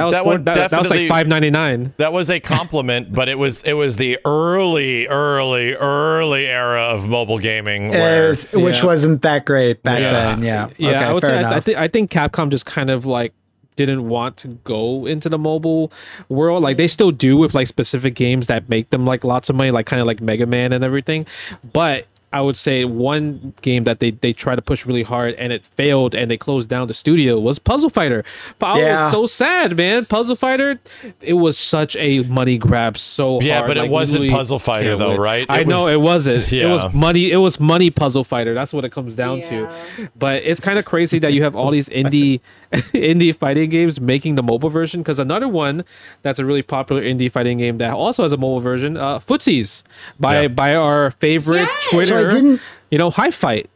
was that four, one that, that was like definitely- five ninety-nine. That was a compliment, but it was it was the early, early, early era of mobile gaming, where It was- which Yeah. wasn't that great back Yeah. then. Yeah. Yeah, Okay, I would fair say I, enough. I think I think Capcom just kind of like didn't want to go into the mobile world. Like they still do with like specific games that make them like lots of money, like kind of like Mega Man and everything. But I would say one game that they they tried to push really hard and it failed and they closed down the studio was Puzzle Fighter. But I Yeah. was so sad, man. Puzzle Fighter, it was such a money grab so Yeah, hard. but it like, wasn't literally Puzzle Fighter can't though, win. right? It I know was- it wasn't. It was Yeah. money. It was money Puzzle Fighter. That's what it comes down to. Yeah. But it's kind of crazy that you have all these indie indie fighting games making the mobile version. Because another one that's a really popular indie fighting game that also has a mobile version, uh, Footsies, by Yeah. by our favorite Yes! Twitter, So I didn't- you know, High Fight.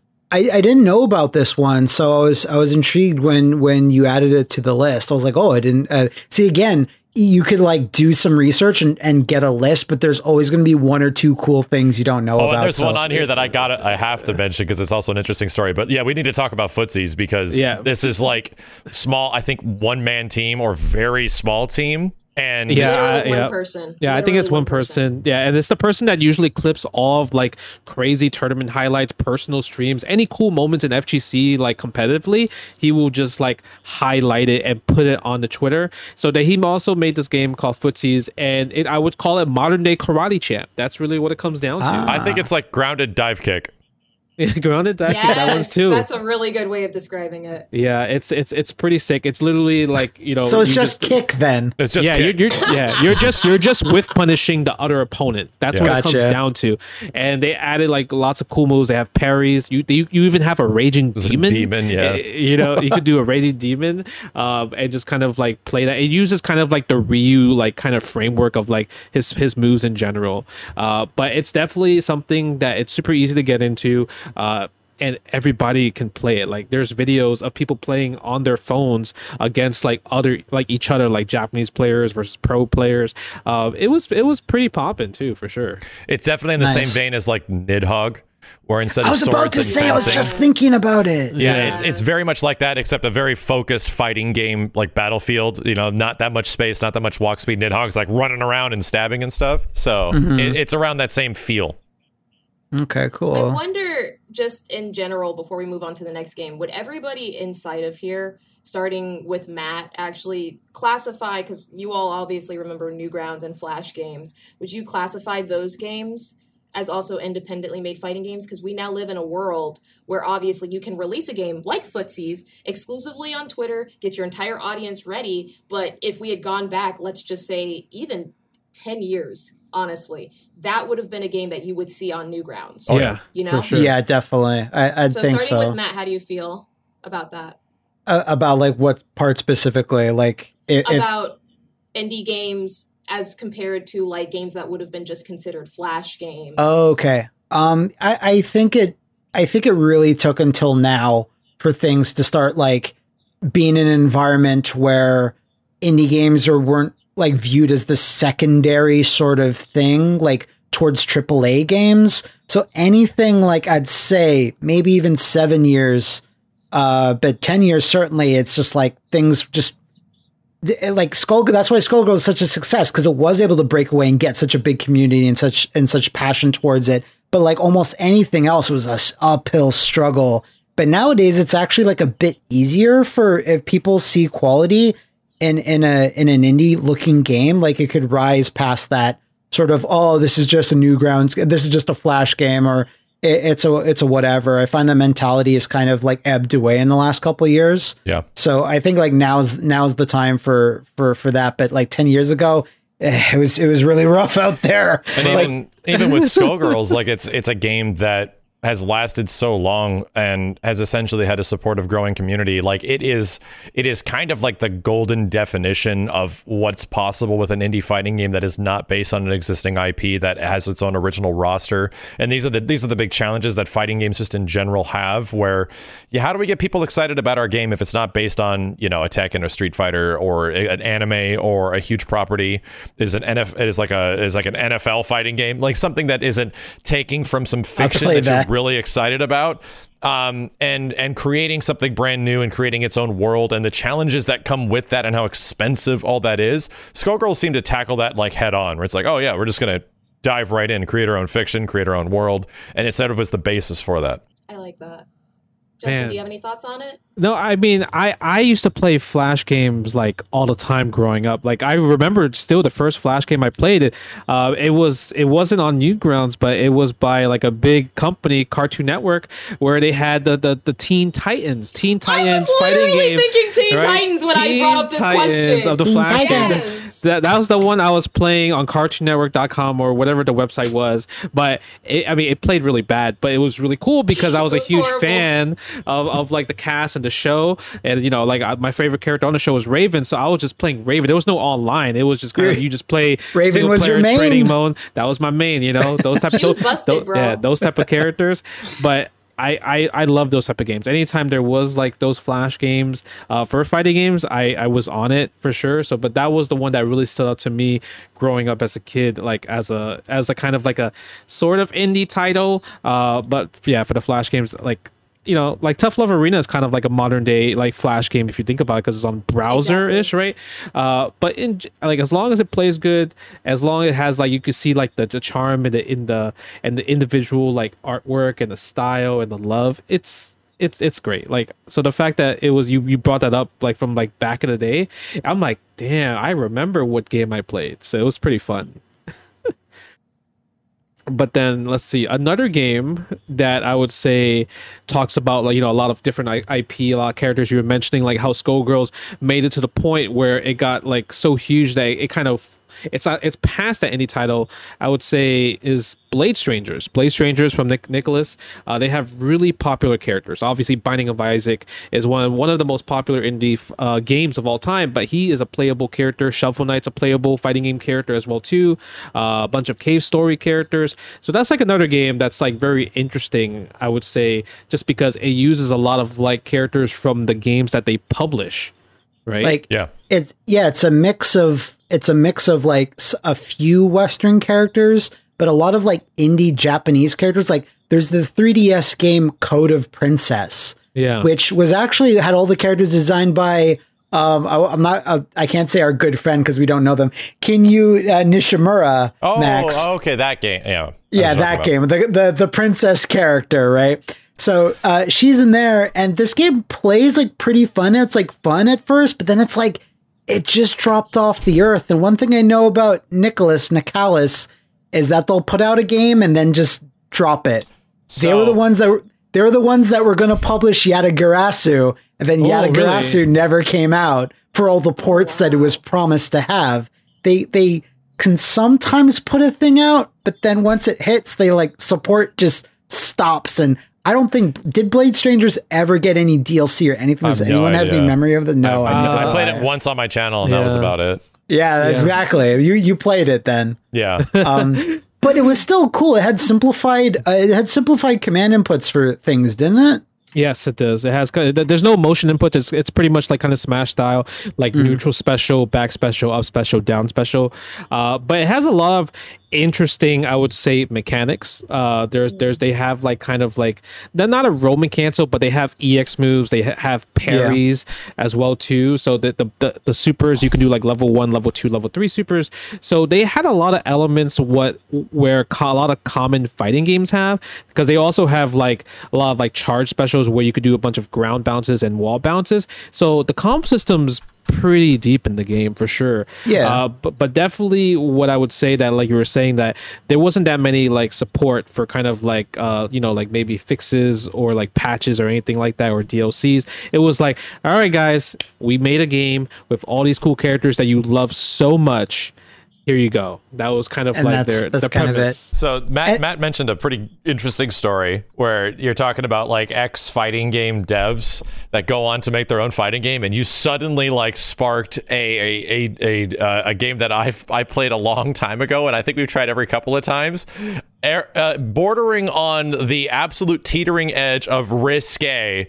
I, I didn't know about this one, so I was I was intrigued when when you added it to the list. I was like, oh, I didn't uh, see. Again, you could like do some research and, and get a list, but there's always going to be one or two cool things you don't know Oh, about. and there's so- one on here that I got I have to mention because it's also an interesting story. But yeah, we need to talk about Footsies because Yeah. this is like small, I think one man team or very small team. And Yeah, Literally uh, one yeah. person. Yeah, I think Literally it's one person. Yeah, and it's the person that usually clips all of like crazy tournament highlights, personal streams, any cool moments in F G C like competitively. He will just like highlight it and put it on the Twitter. So that he also made this game called Footsies, and it I would call it modern day Karate Champ. That's really what it comes down to. I think it's like grounded dive kick. Grounded, that, Yes, that one's too. that's a really good way of describing it. Yeah, it's it's it's pretty sick. It's literally like you know. So it's you just, kick then. It's just yeah, kick. you're, you're yeah, you're just you're just with punishing the other opponent. That's Yeah. what it comes Gotcha. down to. And they added like lots of cool moves. They have parries. You you, you even have a raging There's a demon. demon, yeah. Uh, You know, you could do a raging demon, um, and just kind of like play that. It uses kind of like the Ryu like kind of framework of like his his moves in general. Uh, but it's definitely something that it's super easy to get into. Uh, and everybody can play it. Like there's videos of people playing on their phones against like other like each other, like Japanese players versus pro players. Uh, it was it was pretty popping too, for sure. It's definitely in the Nice. same vein as like Nidhogg, where instead I of was swords about to and say, I was fencing- just thinking about it. Yeah, it's it's very Yes. much like that, except a very focused fighting game like Battlefield. You know, not that much space, not that much walk speed. Nidhogg's like running around and stabbing and stuff. So it, it's around that same feel. Okay, I cool. wonder, just in general, before we move on to the next game, would everybody inside of here, starting with Matt, actually classify, because you all obviously remember Newgrounds and Flash games, would you classify those games as also independently made fighting games? Because we now live in a world where obviously you can release a game like Footsies exclusively on Twitter, get your entire audience ready, but if we had gone back, let's just say even ten years, honestly, that would have been a game that you would see on Newgrounds. Oh, yeah, You know? for sure. Yeah, definitely. I, I So think starting so. with Matt, how do you feel about that? Uh, about like what part specifically? Like if, if About indie games as compared to like games that would have been just considered Flash games. okay. Um, I, I think it. I think it really took until now for things to start like being in an environment where indie games are weren't like viewed as the secondary sort of thing, like towards triple A games. So anything like I'd say maybe even seven years, uh, but ten years certainly. It's just like things just like Skull. That's why Skullgirl is such a success, because it was able to break away and get such a big community and such and such passion towards it. But like almost anything else was a s- uphill struggle. But nowadays it's actually like a bit easier for if people see quality in in a in an indie looking game, like it could rise past that sort of, oh, this is just a Newgrounds, this is just a Flash game, or it, it's a it's a whatever. I find that mentality is kind of like ebbed away in the last couple of years. Yeah. So I think like now's now's the time for for for that. But like ten years ago, eh, it was it was really rough out there. And Like, even even with Skullgirls, like it's it's a game that has lasted so long and has essentially had a supportive growing community. Like it is it is kind of like the golden definition of what's possible with an indie fighting game that is not based on an existing I P, that has its own original roster. And these are the these are the big challenges that fighting games just in general have, where yeah, how do we get people excited about our game if it's not based on, you know, a Tekken or Street Fighter or a- an anime or a huge property? Is an N F it is like a is like an N F L fighting game, like something that isn't taking from some fiction play that, that. you're really excited about. um, and and creating something brand new and creating its own world and the challenges that come with that and how expensive all that is. Skullgirls seem to tackle that like head on, where it's like, oh yeah, we're just gonna dive right in, create our own fiction, create our own world, and it sort of was the basis for that. I like that. Justin, Man. do you have any thoughts on it? No, I mean, I, I used to play Flash games like all the time growing up. Like I remember still the first Flash game I played. It, uh, it was it wasn't on Newgrounds, but it was by like a big company, Cartoon Network, where they had the the, the Teen Titans, Teen Titans I was fighting literally game. thinking Teen right? Titans when Teen I brought up this Titans question. of the Teen Flash Titans. games. That, that was the one I was playing on cartoon network dot com or whatever the website was. But it, I mean, it played really bad, but it was really cool because I was a It's huge horrible. fan of, of like the cast and the show. And, you know, like I, my favorite character on the show was Raven. So I was just playing Raven. There was no online. It was just kind of, you just play Raven single was your player main. trading mode. That was my main, you know, those type of, She was those, busted, those- bro. yeah, those type of characters. But I, I, I love those type of games. Anytime there was like those Flash games uh, for fighting games, I, I was on it for sure. So, but that was the one that really stood out to me growing up as a kid, like as a as a kind of like a sort of indie title. Uh, but yeah, for the Flash games, like you know, like Tough Love Arena is kind of like a modern day like Flash game if you think about it, because it's on browser ish, right? Uh, but in like as long as it plays good, as long as it has like you can see like the, the charm in the in the and the individual like artwork and the style and the love, it's it's it's great. Like so the fact that it was you you brought that up like from like back in the day, I'm like, damn, I remember what game I played. So it was pretty fun. But then let's see, another game that I would say talks about like, you know, a lot of different I- IP, a lot of characters you were mentioning, like how Skullgirls made it to the point where it got like so huge that it kind of it's not, it's past that indie title. I would say is Blade Strangers. Blade Strangers from Nick Nicholas. Uh, they have really popular characters. Obviously, Binding of Isaac is one one of the most popular indie uh, games of all time. But he is a playable character. Shovel Knight's a playable fighting game character as well too. Uh, a bunch of Cave Story characters. So that's like another game that's like very interesting. I would say just because it uses a lot of like characters from the games that they publish. Right. Like Yeah. it's yeah, it's a mix of it's a mix of like s- a few Western characters, but a lot of like indie Japanese characters. Like there's the three D S game Code of Princess, Yeah. which was actually had all the characters designed by um I, I'm not uh, I can't say our good friend because we don't know them. Kinyu uh, Nishimura. Oh, Max. okay, that game. Yeah. Yeah, that game, the, the the princess character, right? So uh, she's in there, and this game plays like pretty fun. It's like fun at first, but then it's like it just dropped off the earth. And one thing I know about Nicholas Nicalis is that they'll put out a game and then just drop it. they So- were the ones that were they were the ones that were going to publish Yatagarasu, and then Oh, Yatagarasu really? never came out for all the ports that it was promised to have. They they can sometimes put a thing out, but then once it hits, they like support just stops. And I don't think did Blade Strangers ever get any D L C or anything? Does I have no anyone have any idea. memory of the? No, I, I, I, never- I played it once on my channel, and that was Yeah. about it. Yeah, Yeah. exactly. You you played it then. Yeah. Um, but it was still cool. It had simplified. Uh, it had simplified command inputs for things, didn't it? Yes, it does. It has. There's no motion input. It's it's pretty much like kind of Smash style, like neutral special, back special, up special, down special. Uh, but it has a lot of interesting, I would say, mechanics. Uh, there's there's they have like kind of like they're not a roam cancel, but they have E X moves. They ha- have parries as well too. So that the, the the supers you can do like level one, level two, level three supers. So they had a lot of elements what where co- a lot of common fighting games have, because they also have like a lot of like charge specials where you could do a bunch of ground bounces and wall bounces. So the comp system's pretty deep in the game for sure. Yeah. Uh, but but definitely what I would say that like you were saying that there wasn't that many like support for kind of like uh you know like maybe fixes or like patches or anything like that or D L Cs. It was like, all right guys, we made a game with all these cool characters that you love so much. Here you go. That was kind of And like that's- their that's the kind of premise. So Matt And- Matt mentioned a pretty interesting story where you're talking about like ex fighting game devs that go on to make their own fighting game, and you suddenly like sparked a a a a, uh, a game that I I played a long time ago, and I think we've tried every couple of times, Air, uh, bordering on the absolute teetering edge of risque.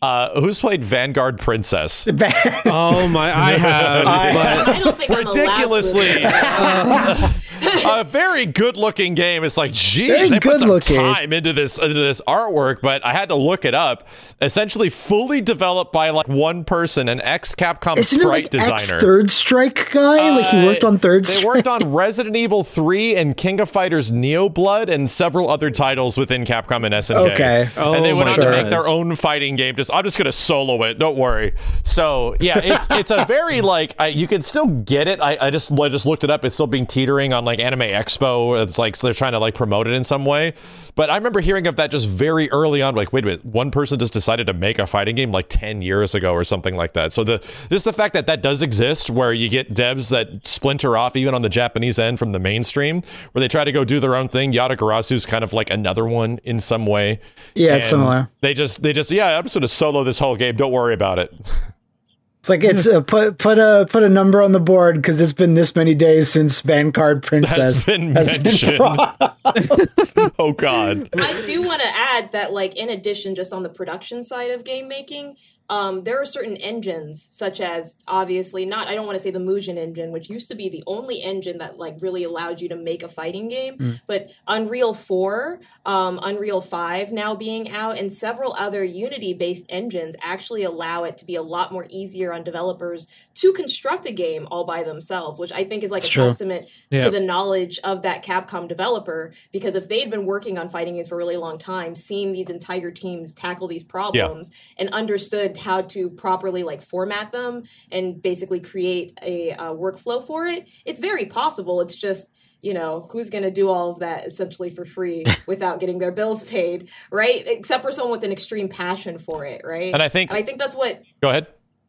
Uh, who's played Vanguard Princess? Oh my, I have. but I don't think ridiculously I'm a very good-looking game. It's like, geez, Very they put some good-looking. time into this into this artwork, but I had to look it up. Essentially, fully developed by like one person, an ex-Capcom Isn't it sprite like designer. ex Third Strike guy? like he worked on Third They Strike. worked on Resident Evil three and King of Fighters Neo Blood and several other titles within Capcom and S N K. Okay. and they Oh went my on to make goodness. their own fighting game. Just I'm just gonna solo it. Don't worry. So yeah, it's it's a very like I, you can still get it. I, I just I just looked it up. It's still being teetering on like Anime Expo. It's like so they're trying to like promote it in some way. But I remember hearing of that just very early on. Like, wait a minute, one person just decided to make a fighting game like ten years ago or something like that. So the just the fact that that does exist, where you get devs that splinter off even on the Japanese end from the mainstream, where they try to go do their own thing. Yatagarasu's kind of like another one in some way. Yeah, it's And similar. They just they just yeah, I'm just gonna solo this whole game. Don't worry about it. It's like it's uh, put put a put a number on the board because it's been this many days since Vanguard Princess Has been has been mentioned. brought. Oh God. I do want to add that, like, in addition, just on the production side of game making, um, there are certain engines, such as obviously not. I don't want to say the Mugen engine, which used to be the only engine that like really allowed you to make a fighting game, Mm. but Unreal four, um, Unreal five now being out, and several other Unity-based engines actually allow it to be a lot more easier on developers to construct a game all by themselves, which I think is like It's a true. testament Yeah. to the knowledge of that Capcom developer, because if they'd been working on fighting games for a really long time, seeing these entire teams tackle these problems and understood how to properly like format them and basically create a uh, workflow for it, it's very possible. It's just, you know, who's going to do all of that essentially for free without getting their bills paid, right? Except for someone with an extreme passion for it, right? And I think and I think that's what go ahead.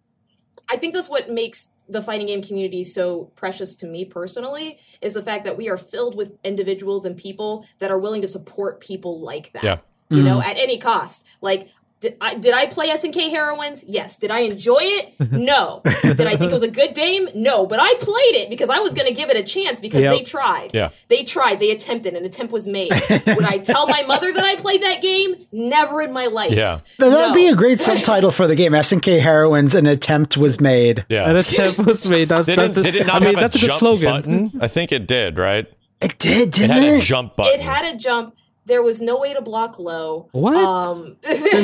I think that's what makes the fighting game community so precious to me personally, is the fact that we are filled with individuals and people that are willing to support people like that. Yeah. You know, at any cost. Like, did I, did I play S N K Heroines? Yes. Did I enjoy it? No. Did I think it was a good game? No. But I played it because I was going to give it a chance because Yep. they tried. Yeah. They tried. They attempted. An attempt was made. Would I tell my mother that I played that game? Never in my life. Yeah. That would No. be a great subtitle for the game. S N K Heroines, an attempt was made. Yeah. an attempt was made. That's, Did that's it, did it not I mean, have that's a a good jump slogan. button? I think it did, right? It did, It didn't had it? a jump button. It had a jump. There was no way to block low. What? Um,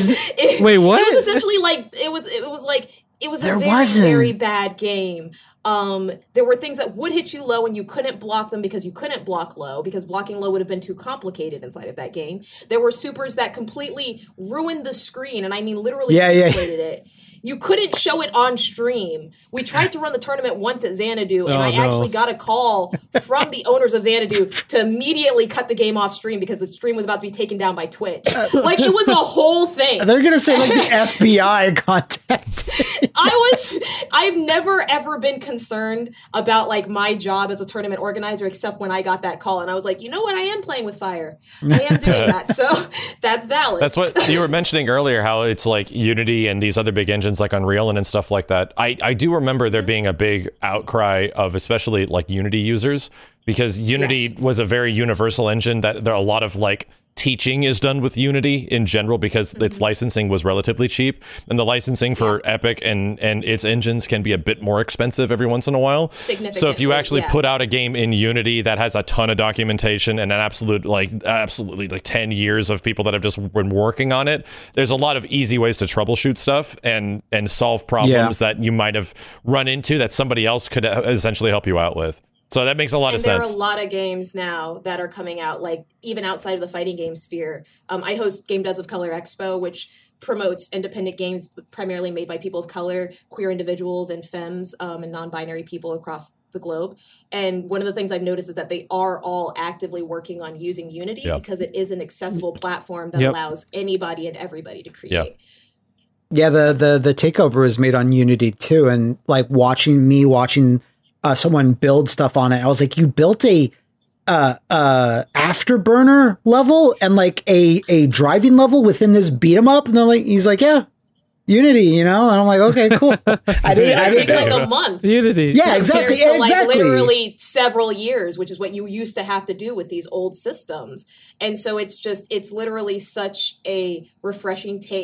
it, Wait, what? It was essentially like it was. It was like it was There a very wasn't. very bad game. Um, there were things that would hit you low and you couldn't block them because you couldn't block low because blocking low would have been too complicated inside of that game. There were supers that completely ruined the screen, and I mean literally Yeah, yeah. pixelated it. You couldn't show it on stream. We tried to run the tournament once at Xanadu, and Oh, I no. actually got a call from the owners of Xanadu to immediately cut the game off stream because the stream was about to be taken down by Twitch. Like, it was a whole thing. They're gonna say like the F B I contact. I was, I've never ever been concerned about like my job as a tournament organizer, except when I got that call, and I was like, you know what, I am playing with fire. I am doing that, so that's valid. That's what you were mentioning earlier, how it's like Unity and these other big engines like Unreal and, and stuff like that. I, I do remember there being a big outcry of especially like Unity users, because Unity Yes. was a very universal engine that there are a lot of like teaching is done with Unity in general because its licensing was relatively cheap, and the licensing for Epic and and its engines can be a bit more expensive every once in a while. So if you Significantly, actually yeah. put out a game in Unity that has a ton of documentation and an absolute like absolutely like ten years of people that have just been working on it, there's a lot of easy ways to troubleshoot stuff and and solve problems that you might have run into that somebody else could uh, essentially help you out with. So that makes a lot and of there sense. are a lot of games now that are coming out, like even outside of the fighting game sphere. Um, I host Game Devs of Color Expo, which promotes independent games primarily made by people of color, queer individuals, and femmes, um, and non-binary people across the globe. And one of the things I've noticed is that they are all actively working on using Unity Yep. because it is an accessible platform that Yep. allows anybody and everybody to create. Yep. Yeah, the the the takeover is made on Unity too, and like watching me watching uh, someone build stuff on it, I was like, you built a uh uh afterburner level and like a a driving level within this beat 'em up, and they're like, he's like, yeah, Unity, you know, and I'm like, okay, cool. I didn't, I It didn't take like a month. Unity. Yeah, exactly, compared to, like, exactly. literally several years, which is what you used to have to do with these old systems. And so it's just, it's literally such a refreshing take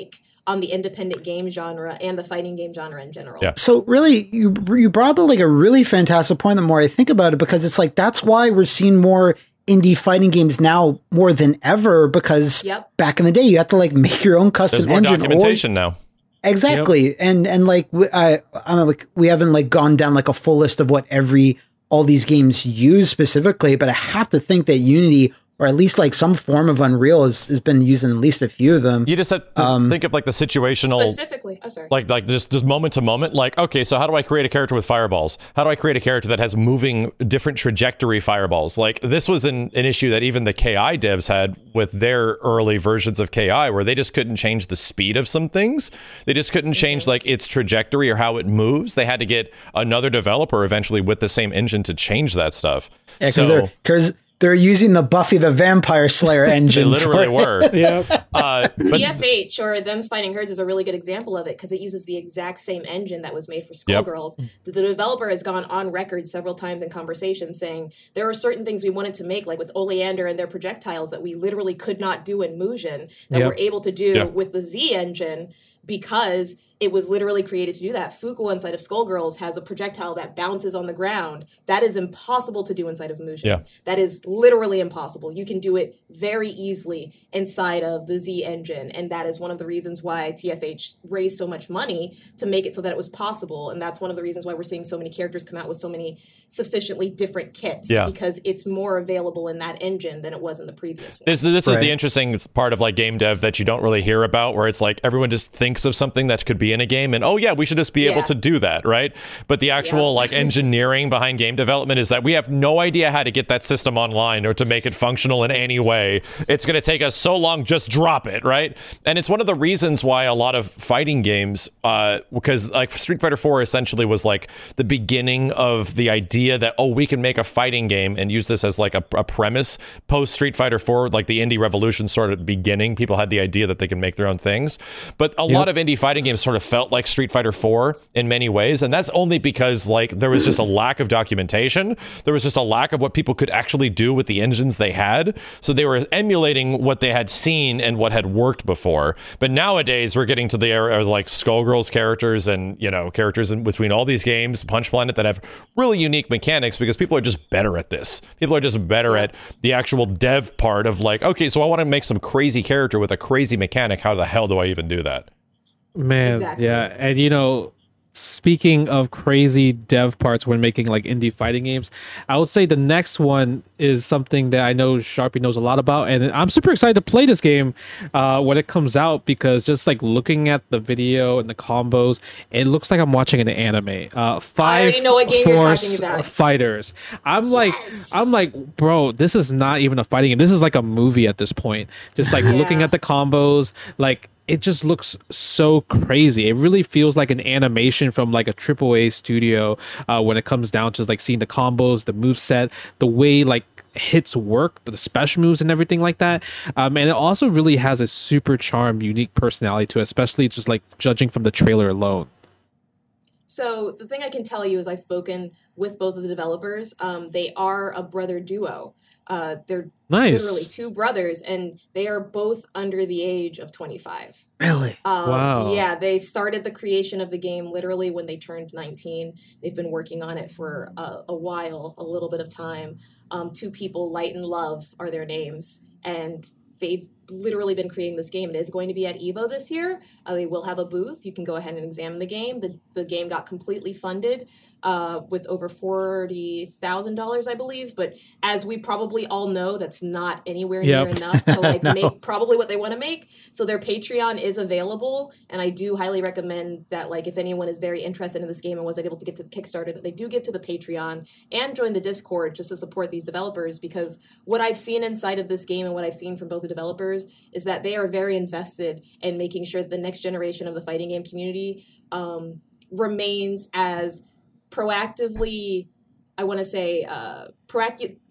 on the independent game genre and the fighting game genre in general. Yeah. So really, you you brought up like a really fantastic point the more I think about it, because it's like that's why we're seeing more indie fighting games now more than ever, because Yep. back in the day you had to like make your own custom There's more engine. documentation or, now. Exactly. Yep. And and like we- I I'm like we haven't like gone down like a full list of what every all these games use specifically, but I have to think that Unity, or at least like some form of Unreal, has, has been using at least a few of them. You just have to Um, think of like the situational, Specifically, oh sorry. like like just just moment to moment. Like, okay, so how do I create a character with fireballs? How do I create a character that has moving different trajectory fireballs? Like this was an, an issue that even the K I devs had with their early versions of K I, where they just couldn't change the speed of some things. They just couldn't change like its trajectory or how it moves. They had to get another developer eventually with the same engine to change that stuff. Yeah, because so, they're, 'cause they're using the Buffy the Vampire Slayer they engine. literally for- were. Yeah. Uh, but T F H or Them's Fighting Herds is a really good example of it because it uses the exact same engine that was made for Yep. Skullgirls. The, the developer has gone on record several times in conversations saying there are certain things we wanted to make, like with Oleander and their projectiles, that we literally could not do in Mugen, that Yep. we're able to do Yeah. with the Z engine because it was literally created to do that. Fuko inside of Skullgirls has a projectile that bounces on the ground. That is impossible to do inside of Mugen. Yeah. That is literally impossible. You can do it very easily inside of the Z engine, and that is one of the reasons why T F H raised so much money to make it so that it was possible, and that's one of the reasons why we're seeing so many characters come out with so many sufficiently different kits, Yeah. because it's more available in that engine than it was in the previous one. This, this is Right. the interesting part of like game dev that you don't really hear about, where it's like everyone just thinks of something that could be in a game and, oh yeah, we should just be able Yeah. to do that, right? But the actual Yeah. like engineering behind game development is that we have no idea how to get that system online or to make it functional in any way. It's going to take us so long, just drop it, right? And it's one of the reasons why a lot of fighting games, uh, because like Street Fighter four essentially was like the beginning of the idea that, oh, we can make a fighting game and use this as like a, a premise. Post Street Fighter four, like the indie revolution sort of beginning, people had the idea that they can make their own things. But a lot of indie fighting games sort of felt like Street Fighter four in many ways, and that's only because like there was just a lack of documentation. There was just a lack of what people could actually do with the engines they had. So they were emulating what they had seen and what had worked before. But nowadays we're getting to the era of like Skullgirls characters and, you know, characters in between all these games, Punch Planet, that have really unique mechanics because people are just better at this. People are just better at the actual dev part of like, okay, so I want to make some crazy character with a crazy mechanic. How the hell do I even do that? Man, Exactly. yeah, and you know, speaking of crazy dev parts when making like indie fighting games, I would say the next one is something that I know Sharpie knows a lot about, and I'm super excited to play this game uh, when it comes out, because just like looking at the video and the combos, it looks like I'm watching an anime. Uh, five already know what game you're talking Force about. Fighters. I'm like, Yes. I'm like, bro, this is not even a fighting game. This is like a movie at this point. Just like looking Yeah. at the combos, like. It just looks so crazy. It really feels like an animation from like a triple A studio uh, when it comes down to like seeing the combos, the move set, the way like hits work, the special moves and everything like that. Um, and it also really has a super charm, unique personality to it, especially just like judging from the trailer alone. So the thing I can tell you is I've spoken with both of the developers. Um, they are a brother duo. Uh, they're Nice. literally two brothers, and they are both under the age of twenty-five. Really? Um, Wow. Yeah, they started the creation of the game literally when they turned nineteen. They've been working on it for a, a while, a little bit of time. Um, two people, Light and Love, are their names, and they've literally been creating this game. It is going to be at EVO this year. Uh, they will have a booth. You can go ahead and examine the game. The, the game got completely funded uh, with over forty thousand dollars, I believe. But as we probably all know, that's not anywhere near Yep. enough to like No. make probably what they want to make. So their Patreon is available. And I do highly recommend that, like, if anyone is very interested in this game and wasn't able to get to the Kickstarter, that they do give to the Patreon and join the Discord just to support these developers. Because what I've seen inside of this game and what I've seen from both the developers is that they are very invested in making sure that the next generation of the fighting game community um, remains as proactively, I want to say, uh, proactive,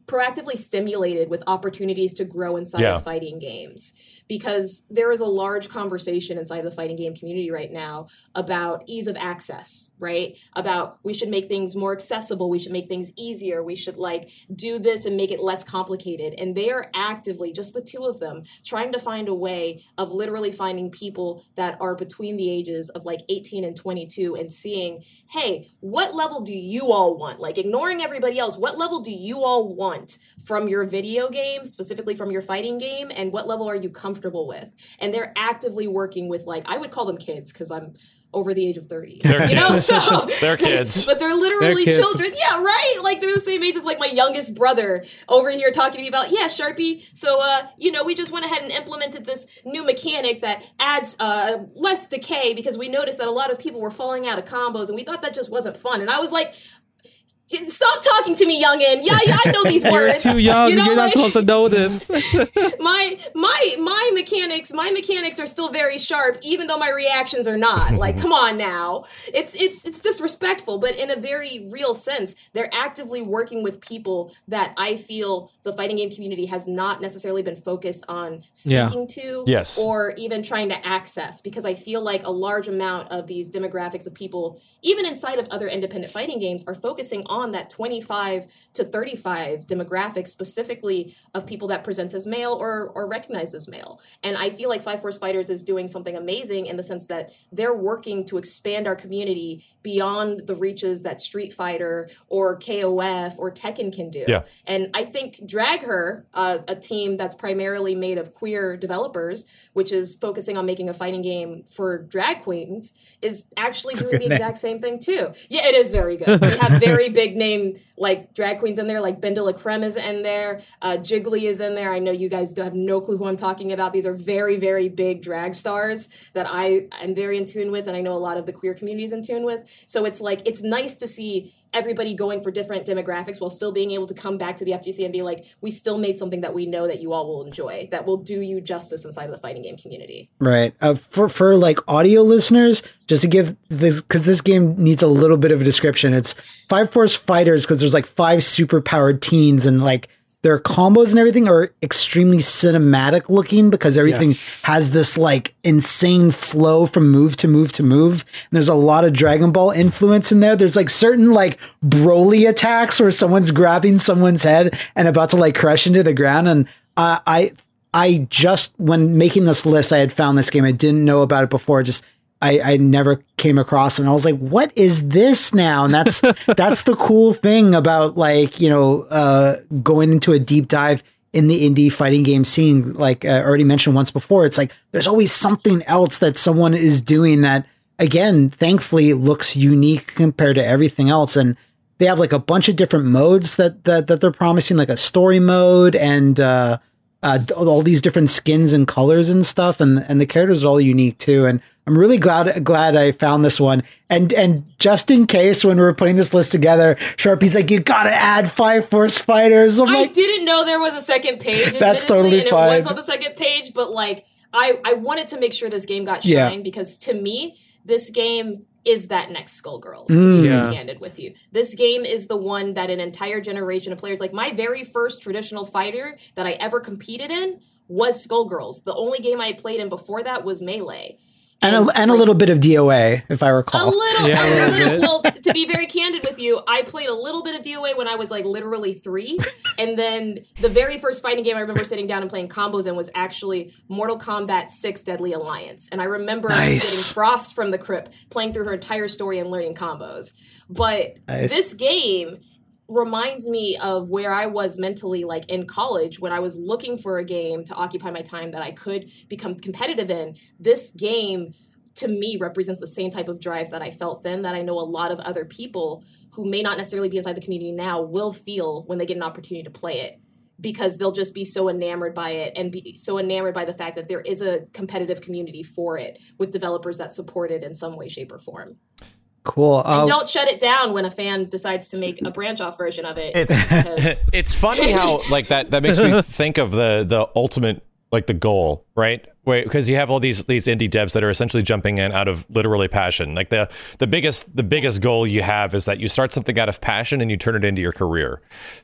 proactively stimulated with opportunities to grow inside Yeah. of fighting games, because there is a large conversation inside the fighting game community right now about ease of access, right? About we should make things more accessible, we should make things easier, we should like do this and make it less complicated. And they are actively, just the two of them, trying to find a way of literally finding people that are between the ages of like eighteen and twenty-two and seeing, hey, what level do you all want? Like ignoring everybody else, what level do you all want from your video game, specifically from your fighting game, and what level are you comfortable with? And they're actively working with, like, I would call them kids because I'm over the age of thirty. They're you know, kids. so They're kids. But they're literally They're kids. children. Yeah, right? Like they're the same age as like my youngest brother over here talking to me about, yeah, Sharpie. So uh, you know, we just went ahead and implemented this new mechanic that adds uh less decay because we noticed that a lot of people were falling out of combos and we thought that just wasn't fun. And I was like, stop talking to me, youngin. Yeah, yeah, I know these You're words. too young. You know, You're not like- supposed to know this. my my my mechanics my mechanics are still very sharp even though my reactions are not. Like, come on now. It's it's it's disrespectful, but in a very real sense, they're actively working with people that I feel the fighting game community has not necessarily been focused on Yeah. speaking to Yes. or even trying to access, because I feel like a large amount of these demographics of people, even inside of other independent fighting games, are focusing on that twenty-five to thirty-five demographic, specifically of people that present as male or or recognized as male. And I feel like Five Force Fighters is doing something amazing in the sense that they're working to expand our community beyond the reaches that Street Fighter or K O F or Tekken can do. Yeah. And I think Drag Her, uh, a team that's primarily made of queer developers, which is focusing on making a fighting game for drag queens, is actually doing the good name. exact same thing too. Yeah, it is very good. We have very big name like drag queens in there, like Bendela Creme is in there, uh, Jiggly is in there. I know you guys don't have no clue who I'm talking about. These are very, very big drag stars that I am very in tune with, and I know a lot of the queer community is in tune with. So it's like, it's nice to see everybody going for different demographics while still being able to come back to the F G C and be like, we still made something that we know that you all will enjoy, that will do you justice inside of the fighting game community. Right. Uh, for for like audio listeners, just to give this, because this game needs a little bit of a description. It's Five Force Fighters because there's like five super powered teens, and like their combos and everything are extremely cinematic looking because everything Yes. has this like insane flow from move to move to move. And there's a lot of Dragon Ball influence in there. There's like certain like Broly attacks where someone's grabbing someone's head and about to like crush into the ground. And uh, I I just, when making this list, I had found this game. I didn't know about it before. Just I, I never came across it. And I was like, what is this now? And that's that's the cool thing about like, you know, uh, going into a deep dive in the indie fighting game scene. Like I already mentioned once before, it's like there's always something else that someone is doing that, again, thankfully looks unique compared to everything else. And they have like a bunch of different modes that that, that they're promising, like a story mode and uh, uh, all these different skins and colors and stuff. And and the characters are all unique too. And I'm really glad glad I found this one. And and just in case when we were putting this list together, Sharpie's like, you gotta add Five Force Fighters. I'm I like, didn't know there was a second page. That's admittedly, totally and fine. it was on the second page, but like I, I wanted to make sure this game got shine Yeah. because to me, this game is that next Skullgirls, to Mm. be Yeah. very candid with you. This game is the one that an entire generation of players, like my very first traditional fighter that I ever competed in was Skullgirls. The only game I had played in before that was Melee. and a, and a like, little bit of D O A, if I A recall. little, Yeah, a a little little. bit. Well, to be very candid with you, I played a little bit of D O A when I was like literally three, and then the very first fighting game I remember sitting down and playing combos in was actually Mortal Kombat six Deadly Alliance, and I remember Nice. getting Frost from the Crypt, playing through her entire story and learning combos. But Nice. this game reminds me of where I was mentally, like in college when I was looking for a game to occupy my time that I could become competitive in. This game to me represents the same type of drive that I felt then, that I know a lot of other people who may not necessarily be inside the community now will feel when they get an opportunity to play it, because they'll just be so enamored by it and be so enamored by the fact that there is a competitive community for it with developers that support it in some way, shape, or form. Cool. And Uh, don't shut it down when a fan decides to make a branch off version of it. It's because- it's funny how like that that makes me think of the the ultimate like the goal, right? Wait, because you have all these these indie devs that are essentially jumping in out of literally passion. Like the the biggest the biggest goal you have is that you start something out of passion and you turn it into your career.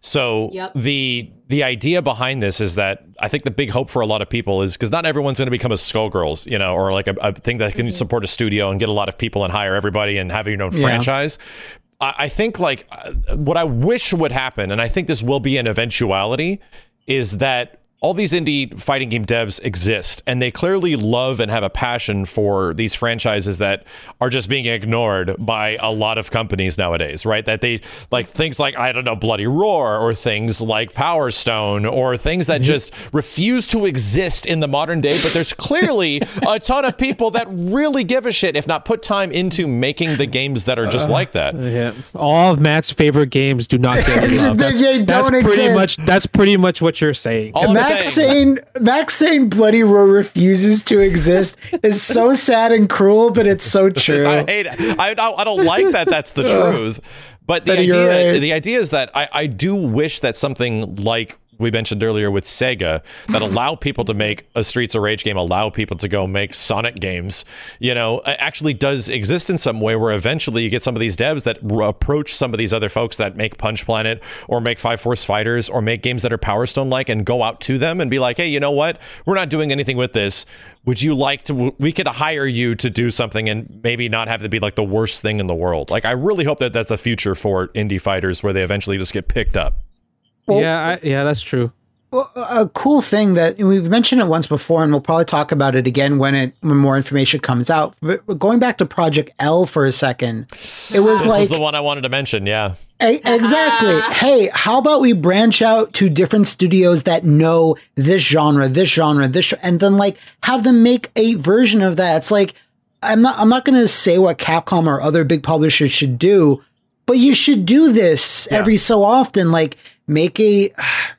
So Yep. the the idea behind this is that I think the big hope for a lot of people is because not everyone's going to become a Skullgirls, you know, or like a, a thing that can Mm-hmm. support a studio and get a lot of people and hire everybody and have your own Yeah. franchise. I, I think like uh, what I wish would happen, and I think this will be an eventuality, is that all these indie fighting game devs exist, and they clearly love and have a passion for these franchises that are just being ignored by a lot of companies nowadays, right? That they like things like, I don't know, Bloody Roar, or things like Power Stone, or things that just refuse to exist in the modern day. But there's clearly a ton of people that really give a shit, if not put time into making the games that are just like that. Yeah, all of Matt's favorite games do not get They love. That's, don't that's pretty exist. much that's pretty much what you're saying. All I'm Max saying- saying Max saying Bloody Roar refuses to exist is so sad and cruel, but it's so true. I hate it. I don't, I don't like that. That's the truth. But the But you're idea, right. the idea is that I, I do wish that something like we mentioned earlier with Sega that allow people to make a Streets of Rage game, allow people to go make Sonic games, you know, actually does exist in some way where eventually you get some of these devs that r- approach some of these other folks that make Punch Planet or make Five Force Fighters or make games that are Power Stone like, and go out to them and be like, hey, you know what? We're not doing anything with this. Would you like to, we could hire you to do something and maybe not have to be like the worst thing in the world. Like, I really hope that that's the future for indie fighters where they eventually just get picked up. Well, yeah, I, yeah, that's true. Well, a cool thing that we've mentioned it once before, and we'll probably talk about it again when it when more information comes out. But going back to Project L for a second, it was This like is the one I wanted to mention. Yeah. E- exactly. Hey, how about we branch out to different studios that know this genre, this genre, this, sh- and then like have them make a version of that. It's like I'm not I'm not going to say what Capcom or other big publishers should do, but you should do this Yeah. every so often. Like make a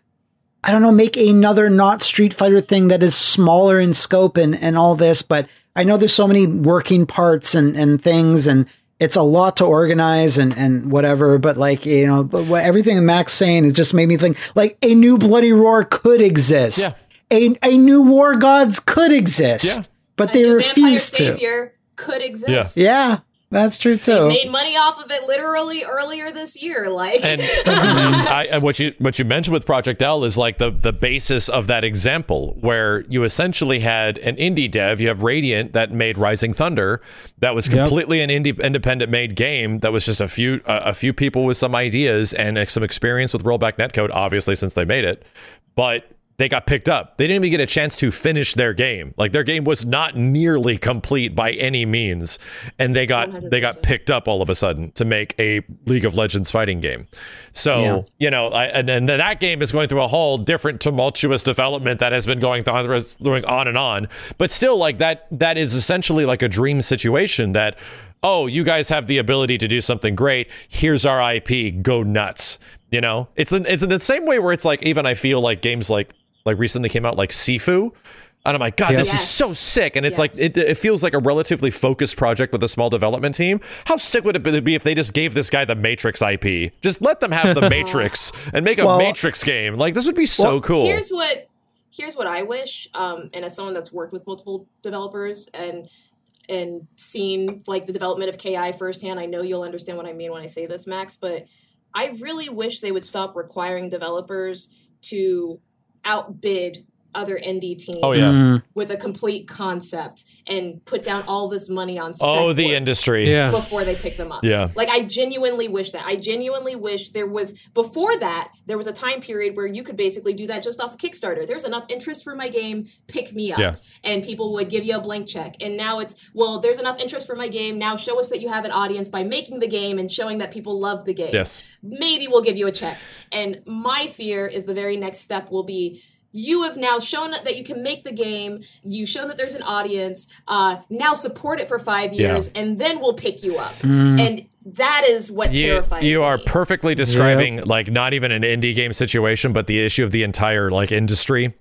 I don't know, make another not Street Fighter thing that is smaller in scope and, and all this. But I know there's so many working parts and, and things, and it's a lot to organize and, and whatever. But like, you know, what everything Max saying has just made me think like a new Bloody Roar could exist. Yeah. A, a new War Gods could exist. Yeah. But A they new Vampire refuse to. Savior could exist. Yeah, that's true too. Made money off of it literally earlier this year. Like, And, and, I, and what you what you mentioned with Project L is like the the basis of that example, where you essentially had an indie dev. You have Radiant that made Rising Thunder, that was Yep. completely an indie independent made game. That was just a few uh, a few people with some ideas and uh, some experience with rollback netcode, obviously since they made it, but they got picked up. They didn't even get a chance to finish their game. Like their game was not nearly complete by any means, and they got one hundred percent. they got picked up all of a sudden to make a League of Legends fighting game. So Yeah. you know, I, and and then that game is going through a whole different tumultuous development that has been going th- going on and on. But still, like that that is essentially like a dream situation that, oh, you guys have the ability to do something great. Here's our I P. Go nuts. You know, it's in, it's in the same way where it's like, even I feel like games like like recently came out like Sifu, and I'm like, God, Yeah. this is Yes. so sick. And it's like, Yes. it, it feels like a relatively focused project with a small development team. How sick would it be if they just gave this guy the Matrix I P? Just let them have the Matrix and make a Well- Matrix game. Like, this would be so Well, cool. here's what here's what I wish, um, and as someone that's worked with multiple developers and and seen like the development of K I firsthand, I know you'll understand what I mean when I say this, Max, but I really wish they would stop requiring developers to outbid other indie teams Oh, yeah. Mhm. with a complete concept and put down all this money on spec Oh, the work industry. Yeah. before they pick them up. Yeah. Like, I genuinely wish that. I genuinely wish there was, before that, there was a time period where you could basically do that just off of Kickstarter. There's enough interest for my game, pick me up. Yeah. And people would give you a blank check. And now it's, well, there's enough interest for my game. Now show us that you have an audience by making the game and showing that people love the game. Yes. Maybe we'll give you a check. And my fear is the very next step will be, you have now shown that you can make the game. You've shown that there's an audience. Uh, now support it for five years, and then we'll pick you up. And that is what You, terrifies you are me. perfectly describing like not even an indie game situation, but the issue of the entire like industry,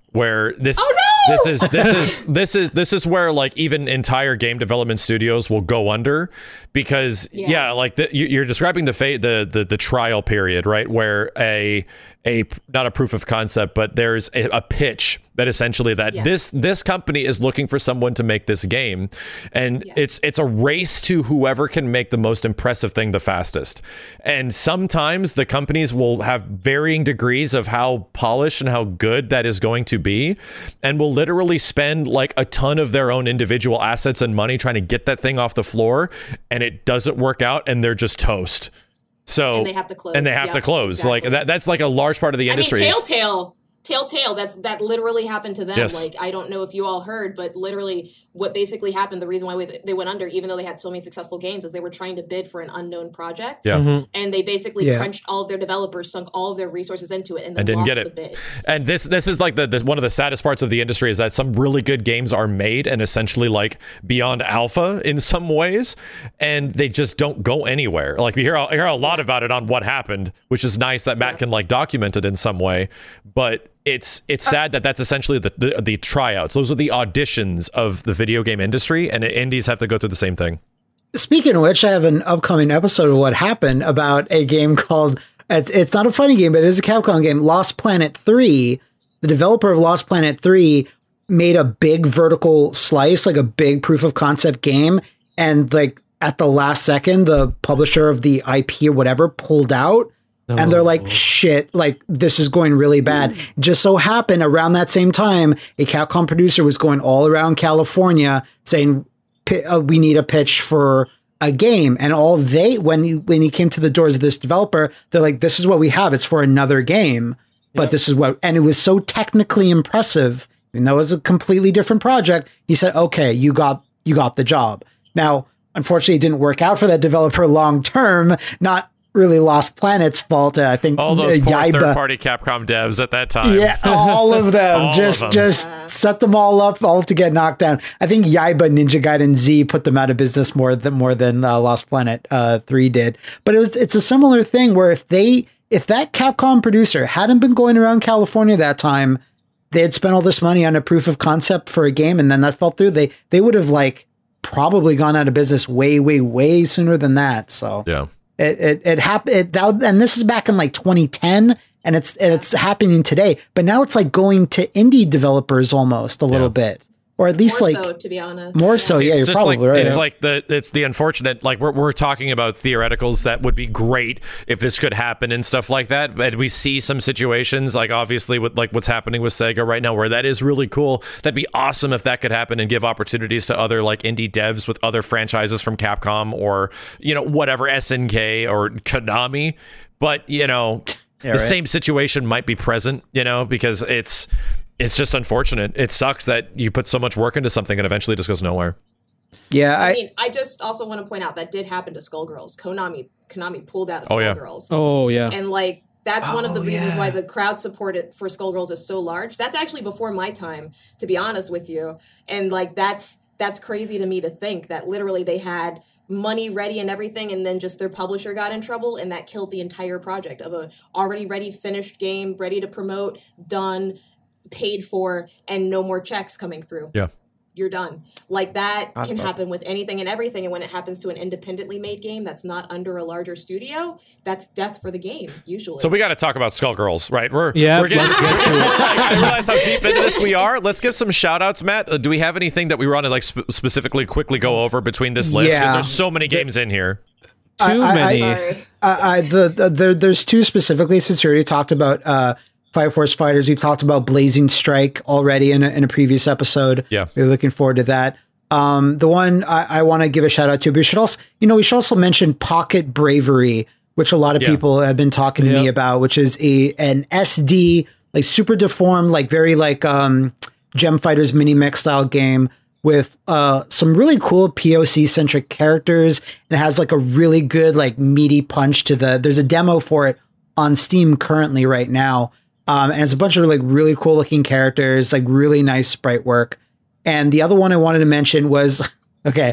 where this Oh, no! this is this is this is this is where like even entire game development studios will go under, because yeah, Yeah. like the, you- you're describing the, fa- the the the trial period, right, where a a not a proof of concept, but there's a, a pitch that essentially that Yes. this this company is looking for someone to make this game, and Yes. it's it's a race to whoever can make the most impressive thing the fastest. And sometimes the companies will have varying degrees of how polished and how good that is going to be, and will literally spend like a ton of their own individual assets and money trying to get that thing off the floor, and it doesn't work out, and they're just toast. So And they have to close. And they have Yep, to close. exactly. Like that. That's like a large part of the industry. I mean, Telltale, Telltale, that's that literally happened to them. Yes. Like, I don't know if you all heard, but literally what basically happened, the reason why we, they went under, even though they had so many successful games, is they were trying to bid for an unknown project. Yeah. Mhm. And they basically Yeah. crunched all of their developers, sunk all of their resources into it, and then And didn't lost get the it. bid. And this this is like the, the one of the saddest parts of the industry is that some really good games are made and essentially like beyond alpha in some ways, and they just don't go anywhere. Like we hear a- hear a lot about it on What Happened, which is nice that Matt Yeah. can like document it in some way, but it's it's sad that that's essentially the, the the tryouts. Those are the auditions of the video game industry, and indies have to go through the same thing. Speaking of which, I have an upcoming episode of What Happened about a game called, it's it's not a fighting game, but it is a Capcom game, Lost Planet three. The developer of Lost Planet three made a big vertical slice, like a big proof of concept game. And like at the last second, the publisher of the I P or whatever pulled out. And they're like, shit, like this is going really bad. Just so happened around that same time, a Capcom producer was going all around California saying, "Pi- uh, we need a pitch for a game." And all they, when he, when he came to the doors of this developer, they're like, this is what we have. It's for another game. But this is what, and it was so technically impressive, even though it was a completely different project. He said, okay, you got, you got the job. Now, unfortunately, it didn't work out for that developer long term, not really Lost Planet's fault. Uh, I think All those uh, poor Yaiba- third-party Capcom devs at that time. yeah, all of them. All just of them. just set them all up, all to get knocked down. I think Yaiba Ninja Gaiden Z put them out of business more than more than uh, Lost Planet uh, three did. But it was it's a similar thing where if they if that Capcom producer hadn't been going around California that time, they had spent all this money on a proof of concept for a game, and then that fell through. They they would have like probably gone out of business way way way sooner than that. So Yeah. it it it happened. It, that, and this is back in like twenty ten, and it's and it's happening today. But now it's like going to indie developers almost a little Yeah. bit, or at least More like so, to be honest. more so. Yeah, It's you're just probably like, right. It's like the it's the unfortunate, like we're we're talking about theoreticals that would be great if this could happen and stuff like that. But we see some situations, like obviously with like what's happening with Sega right now, where that is really cool. That'd be awesome if that could happen and give opportunities to other like indie devs with other franchises from Capcom or you know whatever S N K or Konami. But you know, Yeah, the right. same situation might be present. You know, because it's. It's just unfortunate. It sucks that you put so much work into something and eventually it just goes nowhere. yeah, I, I, mean, I just also want to point out that did happen to Skullgirls. Konami, Konami pulled out of Oh, yeah. Skullgirls. Oh yeah. And like that's one of the Oh, reasons yeah. why the crowd support it for Skullgirls is so large. That's actually before my time, to be honest with you. And like that's that's crazy to me to think that literally they had money ready and everything, and then just their publisher got in trouble, and that killed the entire project of a already ready, finished game, ready to promote, done, paid for, and no more checks coming through. Yeah. You're done. Like that I can love- happen with anything and everything. And when it happens to an independently made game that's not under a larger studio, that's death for the game, usually. So we got to talk about Skullgirls, right? We're Yeah, we're getting let's get to it. I realize how deep into this we are. Let's give some shout outs, Matt. Uh, do we have anything that we want to like sp- specifically quickly go over between this list? Because Yeah. there's so many games in here. Too I- I- many. Sorry. I, I the, the there, there's two specifically. Since we already talked about uh, Fire Force Fighters, we've talked about Blazing Strike already in a, in a previous episode. Yeah. We're looking forward to that. Um, the one I, I want to give a shout out to, but we should also, you know, we should also mention Pocket Bravery, which a lot of Yeah. people have been talking to me Yep. about, which is a an S D, like super deformed, like very like um, Gem Fighters mini mix style game with uh, some really cool P O C centric characters. And it has like a really good like meaty punch to the. There's a demo for it on Steam currently right now, um, and it's a bunch of like really cool looking characters, like really nice sprite work. And the other one I wanted to mention was, okay,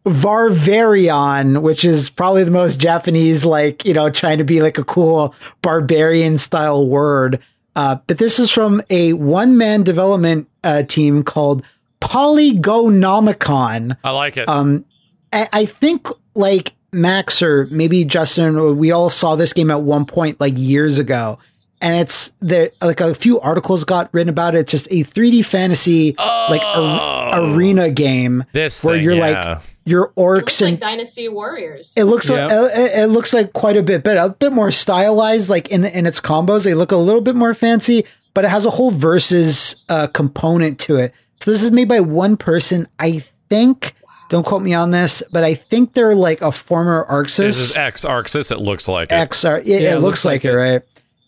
Varvarion, which is probably the most Japanese, like, you know, trying to be like a cool barbarian style word. Uh, but this is from a one-man development uh, team called Polygonomicon. I like it. Um, I, I think like Max or maybe Justin, or we all saw this game at one point like years ago. And it's there, like a few articles got written about it. It's just a three D fantasy oh, like a, arena game this where thing, you're yeah. like you're orcs It looks and like Dynasty Warriors. it looks Yeah. like it, it looks like quite a bit better, a bit more stylized. Like in in its combos, they look a little bit more fancy, but it has a whole versus uh, component to it. So this is made by one person, I think. Don't quote me on this, but I think they're like a former Arxis. This is X Arxis. It looks like it. X R. Yeah, Yeah, it, looks, like, it, right?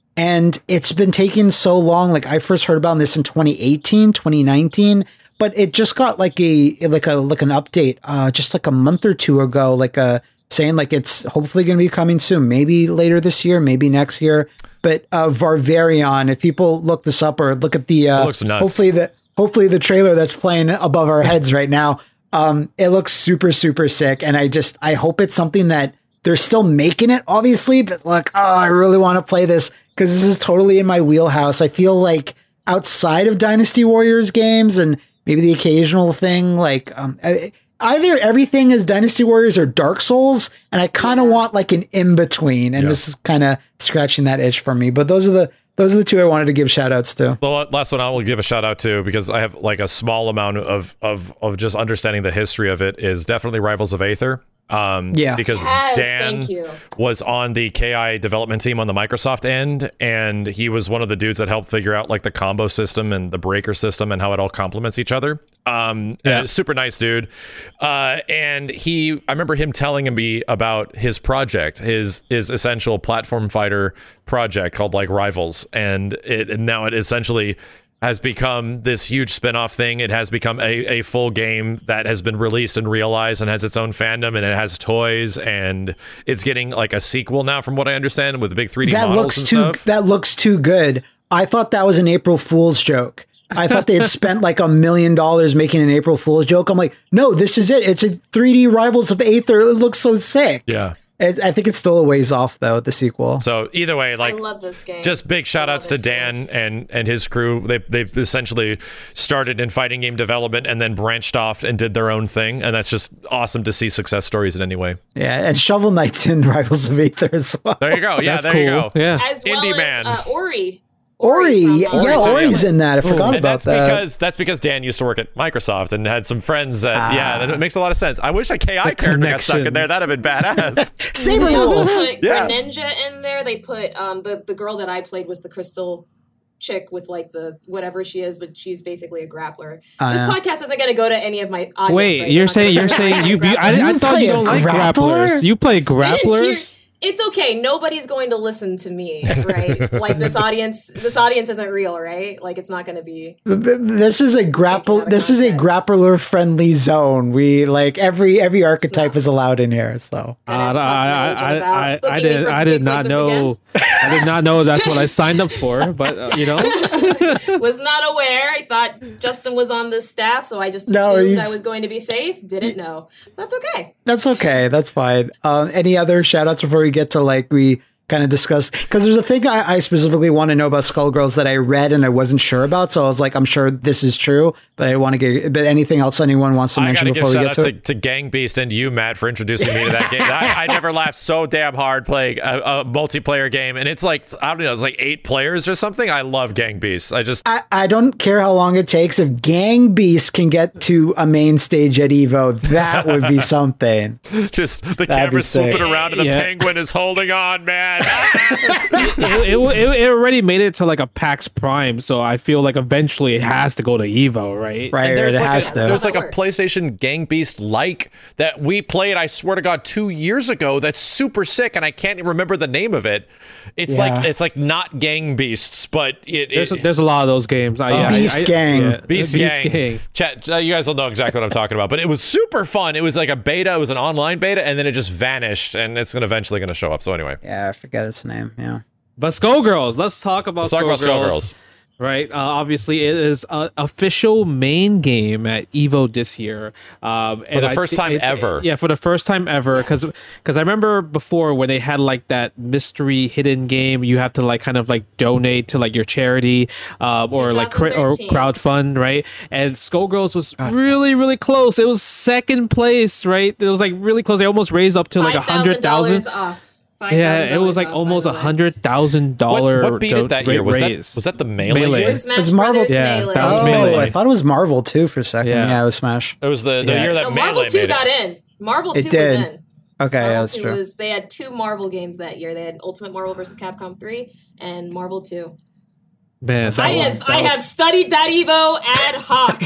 And it's been taking so long. Like I first heard about this in twenty eighteen, twenty nineteen, but it just got like a like a like an update uh just like a month or two ago, like a saying like it's hopefully going to be coming soon, maybe later this year, maybe next year. But uh Varvarion, if people look this up or look at the uh It looks nuts. hopefully the hopefully the trailer that's playing above our heads right now, um it looks super super sick, and I just I hope it's something that they're still making it, obviously, but like, oh, I really want to play this because this is totally in my wheelhouse. I feel like outside of Dynasty Warriors games and maybe the occasional thing, like um, I- either everything is Dynasty Warriors or Dark Souls, and I kind of want like an in between. And Yeah. this is kind of scratching that itch for me. But those are the those are the two I wanted to give shout outs to. The last one I will give a shout out to, because I have like a small amount of of of just understanding the history of it, is definitely Rivals of Aether. Um, Yeah. because Yes, Dan thank you. was on the K I development team on the Microsoft end, and he was one of the dudes that helped figure out like the combo system and the breaker system and how it all complements each other. Um, Yeah. and super nice dude. Uh, and he, I remember him telling me about his project, his his essential platform fighter project called like Rivals, and it and now it essentially has become this huge spin-off thing. It has become a, a full game that has been released and realized and has its own fandom, and it has toys, and it's getting like a sequel now from what I understand with the big three D That models looks and too stuff. that looks too good. I thought that was an April Fool's joke. I thought they had spent like a million dollars making an April Fool's joke. I'm like, no, this is it. It's a three D Rivals of Aether. It looks so sick. Yeah. It, I think it's still a ways off though, the sequel. So either way, like I love this game. just big shout I love outs to it so Dan much. and and his crew. They they've essentially started in fighting game development and then branched off and did their own thing, and that's just awesome to see success stories in any way. Yeah, and Shovel Knight's in Rivals of Aether as well. There you go. Yeah, That's there cool. you go. Yeah. As well Indie as Man. uh, Ori. Ori, from, yeah, uh, Ori too, Ori's yeah. in that. I forgot And about that's that. because that's because Dan used to work at Microsoft and had some friends that Ah. yeah, that makes a lot of sense. I wish a K I The character got stuck in there. connections. That'd have been badass. Saber They also Wolf. put Yeah. Greninja in there. They put um the the girl that I played was the crystal chick with like the whatever she is, but she's basically a grappler. Oh, this yeah. podcast isn't going to go to any of my audience. Wait, right? you're They're saying not you're gonna saying know you? I'm a you I, grappler. I You thought play you a don't like grappler? grapplers. You play I didn't hear- grapplers. It's okay. Nobody's going to listen to me, right? Like this audience, this audience isn't real, right? Like it's not going to be. Th- th- This is a grapple. Taken out of This is a context. grappler friendly zone. We like every every archetype not. is allowed in here. So Gonna have Uh, to talk to my I, agent I, about I, I booking me did for I did gigs like not this know I did not know that's what I signed up for, but uh, you know. Was not aware. I thought Justin was on this staff, so I just No, assumed he's- I was going to be safe. Didn't know. That's okay. that's okay. That's fine. Um, any other shout outs before we get to like we kind of discussed? Because there's a thing I, I specifically want to know about Skullgirls that I read and I wasn't sure about. So I was like, I'm sure this is true, but I want to get. But anything else anyone wants to I mention gotta give before we shout get out to to, it? to Gang Beast and you, Matt, for introducing me to that game. I, I never laughed so damn hard playing a, a multiplayer game, and it's like I don't know, it's like eight players or something. I love Gang Beasts. I just I, I don't care how long it takes. If Gang Beast can get to a main stage at Evo, that would be something. just the be camera's sick. swooping around and the Yeah. penguin is holding on, man. it, it, it, it already made it to like a PAX Prime, so I feel like eventually it has to go to Evo, right? Right, And right, there's it like has a, to. there's like a That works. PlayStation Gang Beast like that we played, I swear to God, two years ago. That's super sick, and I can't even remember the name of it. It's Yeah. like it's like not Gang Beasts, but it, There's a, it there's a lot of those games. I, yeah, I- Beast I- Gang. yeah, Beast, Beast Gang. Gang. Chat, uh, you guys will know exactly what I'm talking about. But it was super fun. It was like a beta. It was an online beta, and then it just vanished, and it's gonna eventually gonna show up. So anyway, Yeah, I forget its name. Yeah. But Skullgirls, let's talk about let's talk about Skullgirls. Skullgirls. right? Uh, obviously, it is an official main game at Evo this year. Um, For the first time ever. Yeah, for the first time ever. Because Yes. because I remember before when they had like that mystery hidden game, you have to like kind of like donate to like your charity um, or like cri- or twenty thirteen. crowdfund, right? And Skullgirls was really, really close. It was second place, right? It was like really close. They almost raised up to like a hundred thousand. off. Yeah, it was like almost a hundred thousand dollar. What, what beat it that year? Was that was that the Melee? Melee. Super Smash Was Marvel- Brothers Yeah, Melee. that was Oh, Melee. I thought it was Marvel too for a second. Yeah. Yeah, it was Smash. It was the, the Yeah. year that No, Melee Marvel two made it. got in. Marvel It two did. was in. Okay, Marvel yeah, that's two true. was they had two Marvel games that year. They had Ultimate Marvel versus Capcom three and Marvel two. Man, that I was- have that I was- have studied that Evo ad hoc.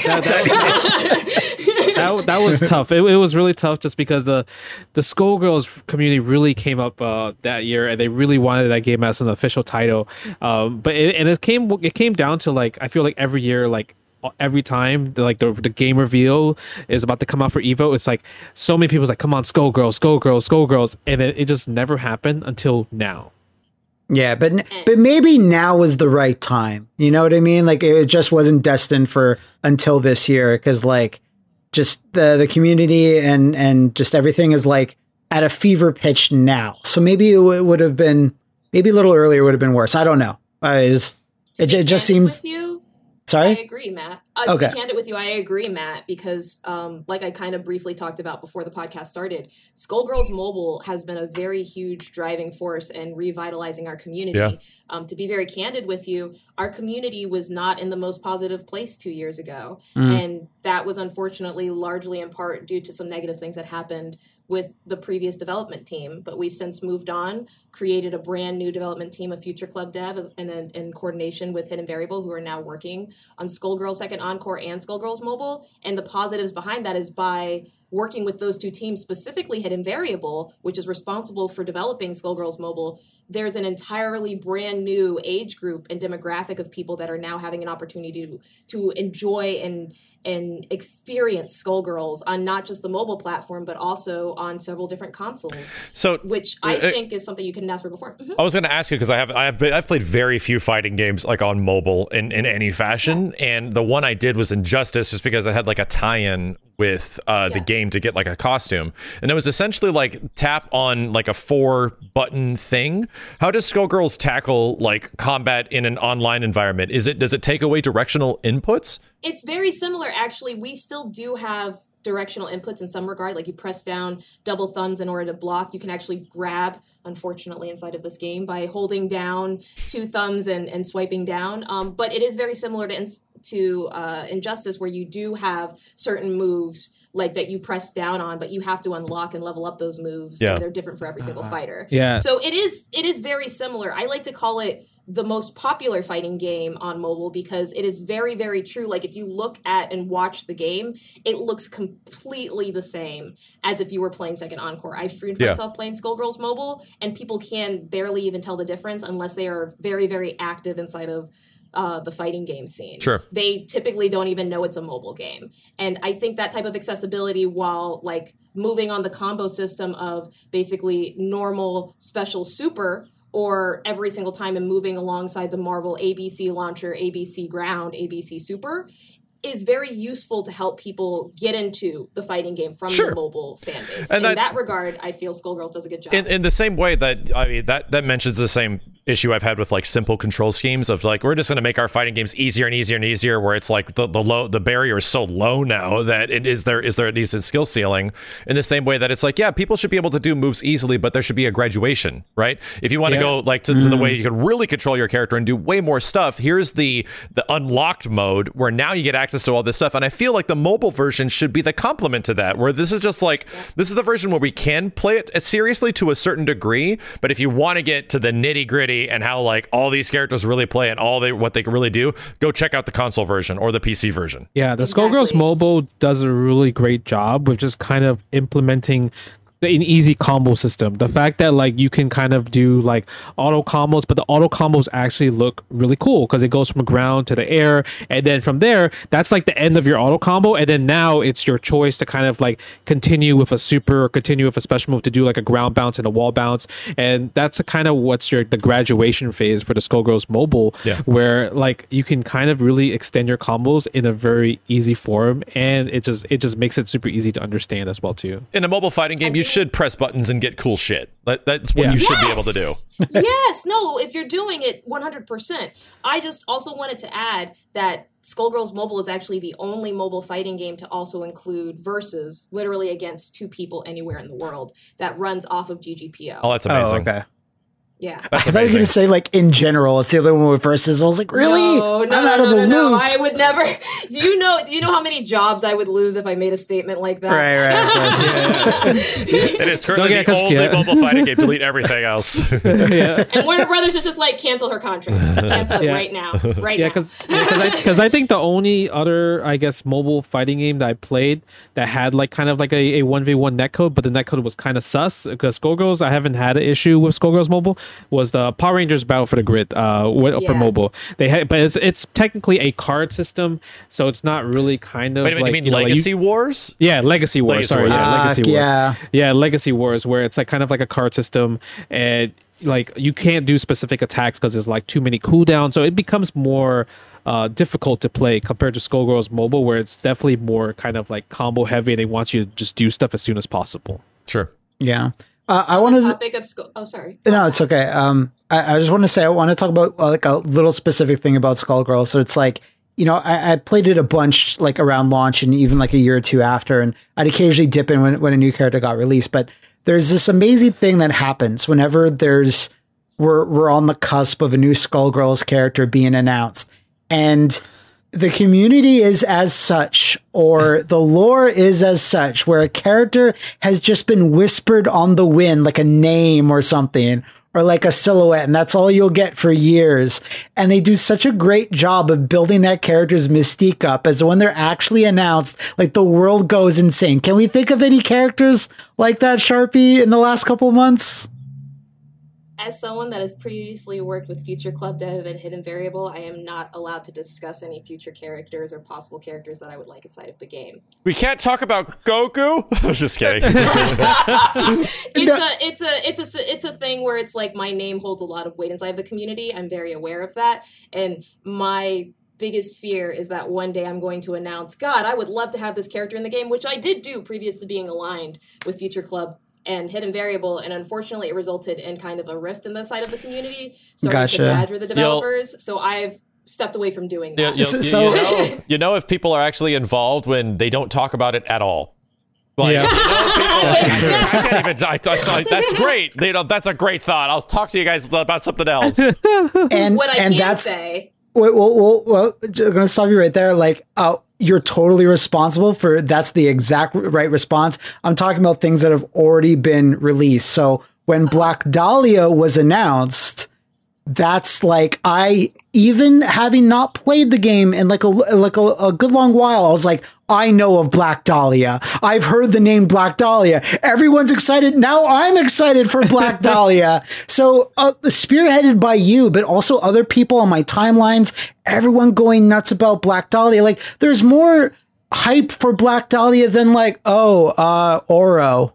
that, that was tough. It, it was really tough just because the the Skullgirls community really came up uh, that year, and they really wanted that game as an official title. Um, but it, and it came it came down to like I feel like every year like. Every time the, like the the game reveal is about to come out for Evo, it's like so many people's like, "Come on, Skullgirls, Skullgirls, Skullgirls," and it, it just never happened until now. Yeah, but n- but maybe now was the right time. You know what I mean? Like it just wasn't destined for until this year because like just the the community and and just everything is like at a fever pitch now. So maybe it w- would have been maybe a little earlier would have been worse. I don't know. Uh, it's, To it, be it just candid seems. with you, I Sorry. agree, Matt. Uh, to Okay. be candid with you, I agree, Matt, because um, like I kind of briefly talked about before the podcast started, Skullgirls Mobile has been a very huge driving force in revitalizing our community. Yeah. Um, to be very candid with you, our community was not in the most positive place two years ago. Mm. And that was unfortunately largely in part due to some negative things that happened with the previous development team. But we've since moved on, created a brand new development team of Future Club Dev in, in, in coordination with Hidden Variable, who are now working on Skullgirls Second Encore and Skullgirls Mobile. And the positives behind that is by working with those two teams, specifically Hidden Variable, which is responsible for developing Skullgirls Mobile, there's an entirely brand new age group and demographic of people that are now having an opportunity to, to enjoy and and experience Skullgirls on not just the mobile platform, but also on several different consoles, So which I uh, think is something you couldn't ask for before. Mhm. I was going to ask you because I have I have been, I've played very few fighting games like on mobile in, in any fashion, and the one I did was Injustice, just because I had like a tie-in with uh, the Yeah. game to get like a costume, and it was essentially like tap on like a four button thing. How does Skullgirls tackle like combat in an online environment? Is it does it take away directional inputs? It's very similar, actually. We still do have directional inputs in some regard. Like you press down double thumbs in order to block. You can actually grab, unfortunately, inside of this game by holding down two thumbs and, and swiping down. Um, but it is very similar to ins- to uh, Injustice, where you do have certain moves like that you press down on, but you have to unlock and level up those moves. Yeah. And they're different for every single fighter. Yeah. So it is it is very similar. I like to call it the most popular fighting game on mobile because it is very, very true. Like if you look at and watch the game, it looks completely the same as if you were playing Second Encore. I've streamed Yeah. myself playing Skullgirls Mobile, and people can barely even tell the difference unless they are very, very active inside of uh, the fighting game scene. Sure. They typically don't even know it's a mobile game. And I think that type of accessibility, while like moving on the combo system of basically normal, special, super, or every single time and moving alongside the Marvel A B C launcher, A B C ground, A B C super, is very useful to help people get into the fighting game from Sure. the mobile fan base. And In that- that, regard, I feel Skullgirls does a good job. In, in the same way that I mean that that mentions the same issue I've had with like simple control schemes of like we're just going to make our fighting games easier and easier and easier, where it's like the the low the barrier is so low now that it is there is there at least a skill ceiling. In the same way that it's like yeah, people should be able to do moves easily, but there should be a graduation, right? If you want to Yeah. go like to, to the way you can really control your character and do way more stuff, here's the the unlocked mode where now you get access to all this stuff. And I feel like the mobile version should be the complement to that, where this is just like this is the version where we can play it as seriously to a certain degree, but if you want to get to the nitty gritty and how like all these characters really play and all they what they can really do, go check out the console version or the P C version. Yeah, the Exactly. Skullgirls Mobile does a really great job with just kind of implementing the an easy combo system. The fact that like you can kind of do like auto combos, but the auto combos actually look really cool because it goes from ground to the air, and then from there, that's like the end of your auto combo, and then now it's your choice to kind of like continue with a super or continue with a special move to do like a ground bounce and a wall bounce, and that's a kind of what's your the graduation phase for the Skullgirls Mobile, Yeah. where like you can kind of really extend your combos in a very easy form, and it just it just makes it super easy to understand as well too. In a mobile fighting game, you should press buttons and get cool shit. That, that's what Yeah. you should Yes! be able to do. Yes, no, if you're doing it one hundred percent. I just also wanted to add that Skullgirls Mobile is actually the only mobile fighting game to also include versus, literally against two people anywhere in the world, that runs off of G G P O. Oh, that's amazing. Oh, okay. Yeah. That's I thought you were amazing. going to say, like, in general, it's the other one with versus. I was like, really? No, no, I'm no, out no, of the no, no. loop. I would never. Do you know? Do you know how many jobs I would lose if I made a statement like that? Right, right, of course. It is currently Don't get the only scared. mobile fighting game. Delete everything else. Yeah. And Warner Brothers is just like, cancel her contract. Cancel it Yeah. right now. Right Yeah, now. because I, 'cause I think the only other, I guess, mobile fighting game that I played that had like kind of like a, a one v one netcode, but the netcode was kind of sus, because Skullgirls, I haven't had an issue with Skullgirls Mobile, was the Power Rangers Battle for the Grid uh, wi- for Yeah. mobile. They had, but it's, it's technically a card system, so it's not really kind of Wait a minute, like, you mean know, like you- Legacy Wars? yeah, Legacy Wars. Legacy sorry, Wars, yeah, yeah. Legacy Ah, Wars. yeah. Yeah, Legacy Wars, where it's like kind of like a card system, and like you can't do specific attacks because there's like too many cooldowns, so it becomes more uh, difficult to play compared to Skullgirls Mobile, where it's definitely more kind of like combo heavy, and they want you to just do stuff as soon as possible. Sure. Yeah. Uh, I On wanted the to. topic of Skull. Oh, sorry. No, it's okay. Um, I, I just want to say I want to talk about uh, like a little specific thing about Skullgirls. So it's like, you know, I, I played it a bunch like around launch and even like a year or two after, and I'd occasionally dip in when when a new character got released. But there's this amazing thing that happens whenever there's we're we're on the cusp of a new Skullgirls character being announced, and the community is as such, or the lore is as such, where a character has just been whispered on the wind, like a name or something, or like a silhouette, and that's all you'll get for years. And they do such a great job of building that character's mystique up, as when they're actually announced, like the world goes insane. Can we think of any characters like that, Sharpie, in the last couple of months? As someone that has previously worked with Future Club Dev and Hidden Variable, I am not allowed to discuss any future characters or possible characters that I would like inside of the game. We can't talk about Goku? I was just kidding. it's a it's a it's a it's a thing where it's like my name holds a lot of weight inside the community. I'm very aware of that, and my biggest fear is that one day I'm going to announce, God, I would love to have this character in the game, which I did do previous to being aligned with Future Club and Hidden Variable, and unfortunately it resulted in kind of a rift in the side of the community, so Gotcha. I could badger the developers. So I've stepped away from doing You, that. you- So- you- so- you know, you know if people are actually involved when they don't talk about it at all. Like, Yeah. you know, people, I, I can't even. I, I, I, that's great. You know, that's a great thought. I'll talk to you guys about something else. And What I and can that's say, Wait, well, well, well, I'm going to stop you right there. Like, uh, you're totally responsible for that's the exact right response. I'm talking about things that have already been released. So when Black Dahlia was announced, that's like I even having not played the game in like a like a, a good long while, I was like, I know of Black Dahlia. I've heard the name Black Dahlia. Everyone's excited. Now I'm excited for Black Dahlia. So uh, spearheaded by you, but also other people on my timelines, everyone going nuts about Black Dahlia. Like there's more hype for Black Dahlia than like, oh, uh, Oro.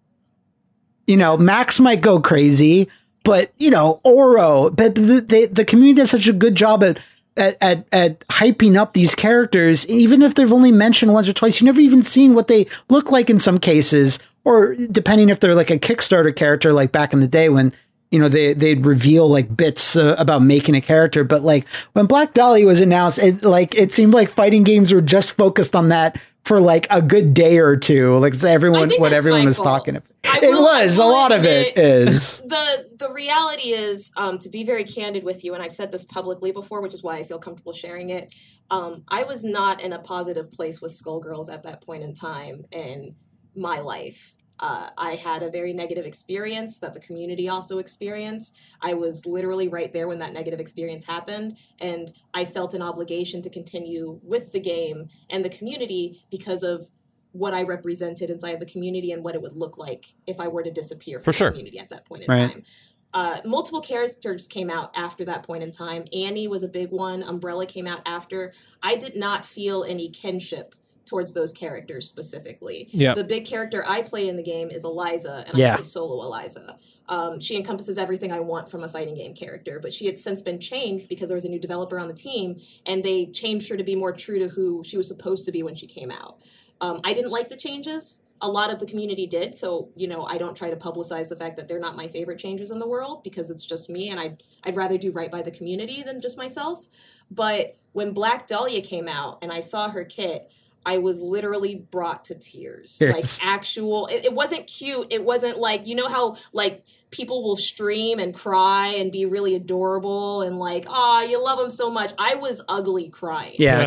You know, Max might go crazy, but you know, Oro, but the, the, the community does such a good job at, at, at, at hyping up these characters. Even if they've only mentioned once or twice, you've never even seen what they look like in some cases, or depending if they're like a Kickstarter character, like back in the day when, you know, they, they'd reveal like bits uh, about making a character. But like when Black Dahlia was announced, it like, it seemed like fighting games were just focused on that for like a good day or two. Like it's everyone, I think what that's everyone my was fault. talking about. I It will- I was, a will lot of it admit- is. the the reality is, um, to be very candid with you, and I've said this publicly before, which is why I feel comfortable sharing it. Um, I was not in a positive place with Skullgirls at that point in time in my life. Uh, I had a very negative experience that the community also experienced. I was literally right there when that negative experience happened, and I felt an obligation to continue with the game and the community because of what I represented inside of the community and what it would look like if I were to disappear from For the sure. community at that point in Right. time. Uh, multiple characters came out after that point in time. Annie was a big one. Umbrella came out after. I did not feel any kinship towards those characters specifically. Yeah. The big character I play in the game is Eliza, and Yeah. I play solo Eliza. Um, she encompasses everything I want from a fighting game character, but she had since been changed because there was a new developer on the team, and they changed her to be more true to who she was supposed to be when she came out. Um, I didn't like the changes. A lot of the community did, so you know I don't try to publicize the fact that they're not my favorite changes in the world because it's just me, and I'd I'd rather do right by the community than just myself. But when Black Dahlia came out and I saw her kit, I was literally brought to tears. Yes. Like actual, it, it wasn't cute. It wasn't like, you know how like people will stream and cry and be really adorable and like, ah, you love them so much. I was ugly crying. Yeah,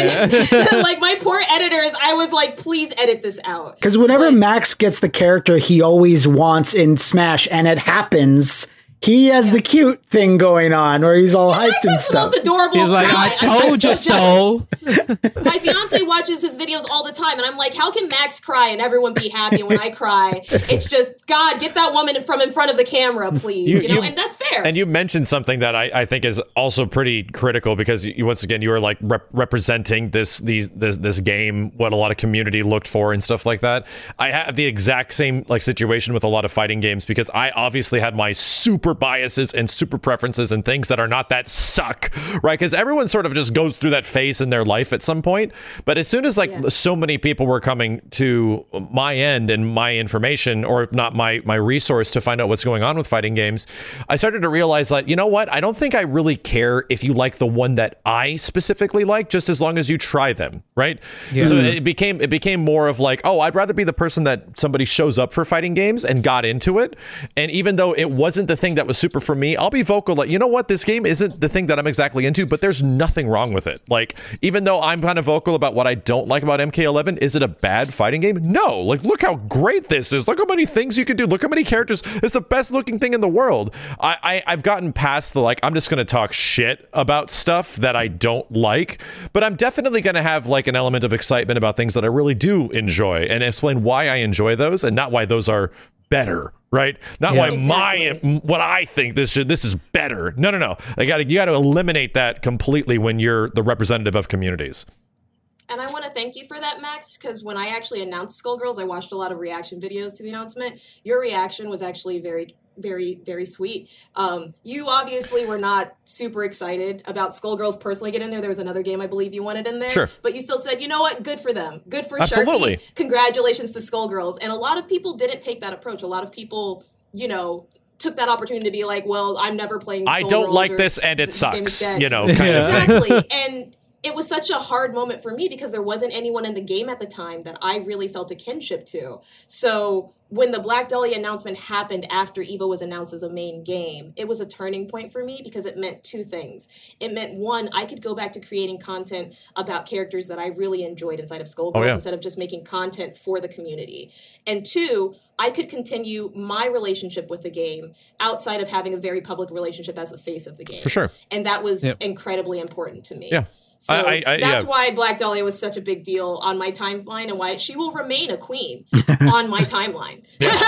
And like my poor editors, I was like, please edit this out. because whenever But- Max gets the character he always wants in Smash, and it happens, he has the cute thing going on where he's all Max hyped and has the stuff. most adorable He's like, cry. I I'm told you so. jealous. My fiance watches his videos all the time, and I'm like, how can Max cry and everyone be happy? And when I cry, it's just, God, get that woman from in front of the camera, please. You- You, know, you- and that's fair. And you mentioned something that I, I think is also pretty critical because you, once again you were like rep- representing this these this this game, what a lot of community looked for and stuff like that. I have the exact same like situation with a lot of fighting games because I obviously had my super biases and super preferences and things that are not that suck, right? Because everyone sort of just goes through that phase in their life at some point. But as soon as like Yeah. so many people were coming to my end and my information, or if not my my resource to find out what's going on with fighting games, I started to realize that, you know what, I don't think I really care if you like the one that I specifically like, just as long as you try them, right? Yeah. So it became it became more of like, oh, I'd rather be the person that somebody shows up for fighting games and got into it, and even though it wasn't the thing that was super for me, I'll be vocal like, you know what, this game isn't the thing that I'm exactly into, but there's nothing wrong with it. Like, even though I'm kind of vocal about what I don't like about M K eleven, is it a bad fighting game? No. Like, look how great this is. Look how many things you can do. Look how many characters. It's the best looking thing in the world. I, I I've gotten past the like, I'm just gonna talk shit about stuff that I don't like, but I'm definitely gonna have like an element of excitement about things that I really do enjoy and explain why I enjoy those and not why those are better, right? Not Yeah. why Exactly. my what I think this should this is better. No, no, no. I got to you got to eliminate that completely when you're the representative of communities. And I want to thank you for that, Max, because when I actually announced Skullgirls, I watched a lot of reaction videos to the announcement. Your reaction was actually very, very, very sweet. Um, you obviously were not super excited about Skullgirls personally getting in there. There was another game I believe you wanted in there. Sure. But you still said, you know what? Good for them. Good for Absolutely. Sharpie. Congratulations to Skullgirls. And a lot of people didn't take that approach. A lot of people, you know, took that opportunity to be like, well, I'm never playing Skullgirls. I don't like or this and it this game is sucks, dead. you know, kind Yeah. of thing. Exactly. And it was such a hard moment for me because there wasn't anyone in the game at the time that I really felt a kinship to. So when the Black Dahlia announcement happened after EVO was announced as a main game, it was a turning point for me because it meant two things. It meant, one, I could go back to creating content about characters that I really enjoyed inside of Skullgirls Oh, yeah. instead of just making content for the community. And two, I could continue my relationship with the game outside of having a very public relationship as the face of the game. For sure. And that was Yep. incredibly important to me. Yeah. So I- I- I- that's yeah. why Black Dahlia was such a big deal on my timeline and why she will remain a queen on my timeline.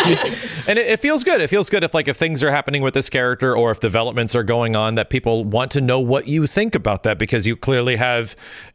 And it, it feels good. It feels good if like if things are happening with this character or if developments are going on that people want to know what you think about that because you clearly have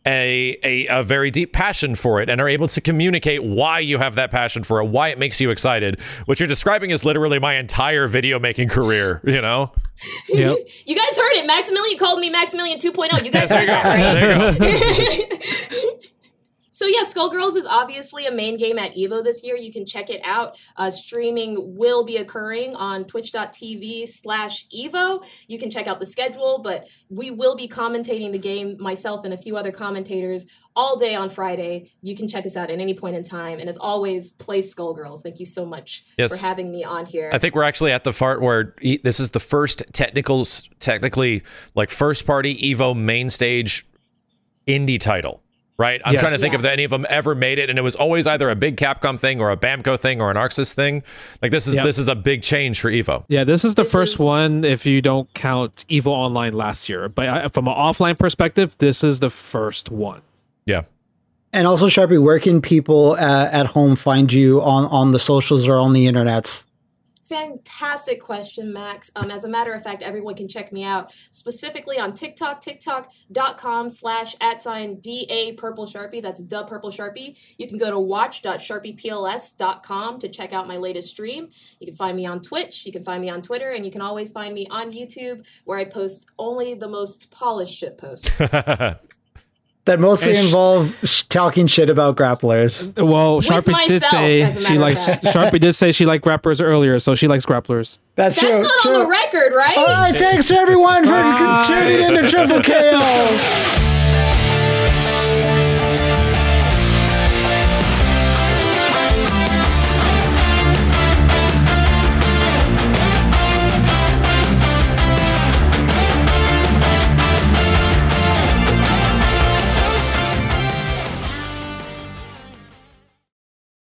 a, a a very deep passion for it and are able to communicate why you have that passion for it, why it makes you excited. What you're describing is literally my entire video making career, you know? Yep. You guys heard it. Maximilian called me Maximilian two point oh. You guys There heard you go. that, right? There you go. So yeah, Skullgirls is obviously a main game at EVO this year. You can check it out. Uh, streaming will be occurring on twitch.tv slash EVO. You can check out the schedule, but we will be commentating the game, myself and a few other commentators, all day on Friday. You can check us out at any point in time. And as always, play Skullgirls. Thank you so much Yes. for having me on here. I think we're actually at the part where e- this is the first technical, technically like first party Evo main stage indie title, right? I'm Yes. trying to think Yeah. if any of them ever made it, and it was always either a big Capcom thing or a Bamco thing or an Arxis thing. Like this is Yep. this is a big change for Evo. Yeah, this is the This first is- one if you don't count EVO Online last year. But uh, from an offline perspective, this is the first one. Yeah. And also, Sharpie, where can people uh, at home find you on, on the socials or on the internets? Fantastic question, Max. Um, as a matter of fact, everyone can check me out specifically on TikTok, tiktok.com slash at sign DA Purple Sharpie. That's Da Purple Sharpie. You can go to watch dot sharpie p l s dot com to check out my latest stream. You can find me on Twitch. You can find me on Twitter. And you can always find me on YouTube, where I post only the most polished shit posts. That mostly And sh- involve sh- talking shit about grapplers. Well, With Sharpie did myself, say as a matter she of likes. fact. Sharpie did say she liked grapplers earlier, so she likes grapplers. That's, That's true. not true. on the record, right? All right, thanks to everyone for tuning in to Triple K O.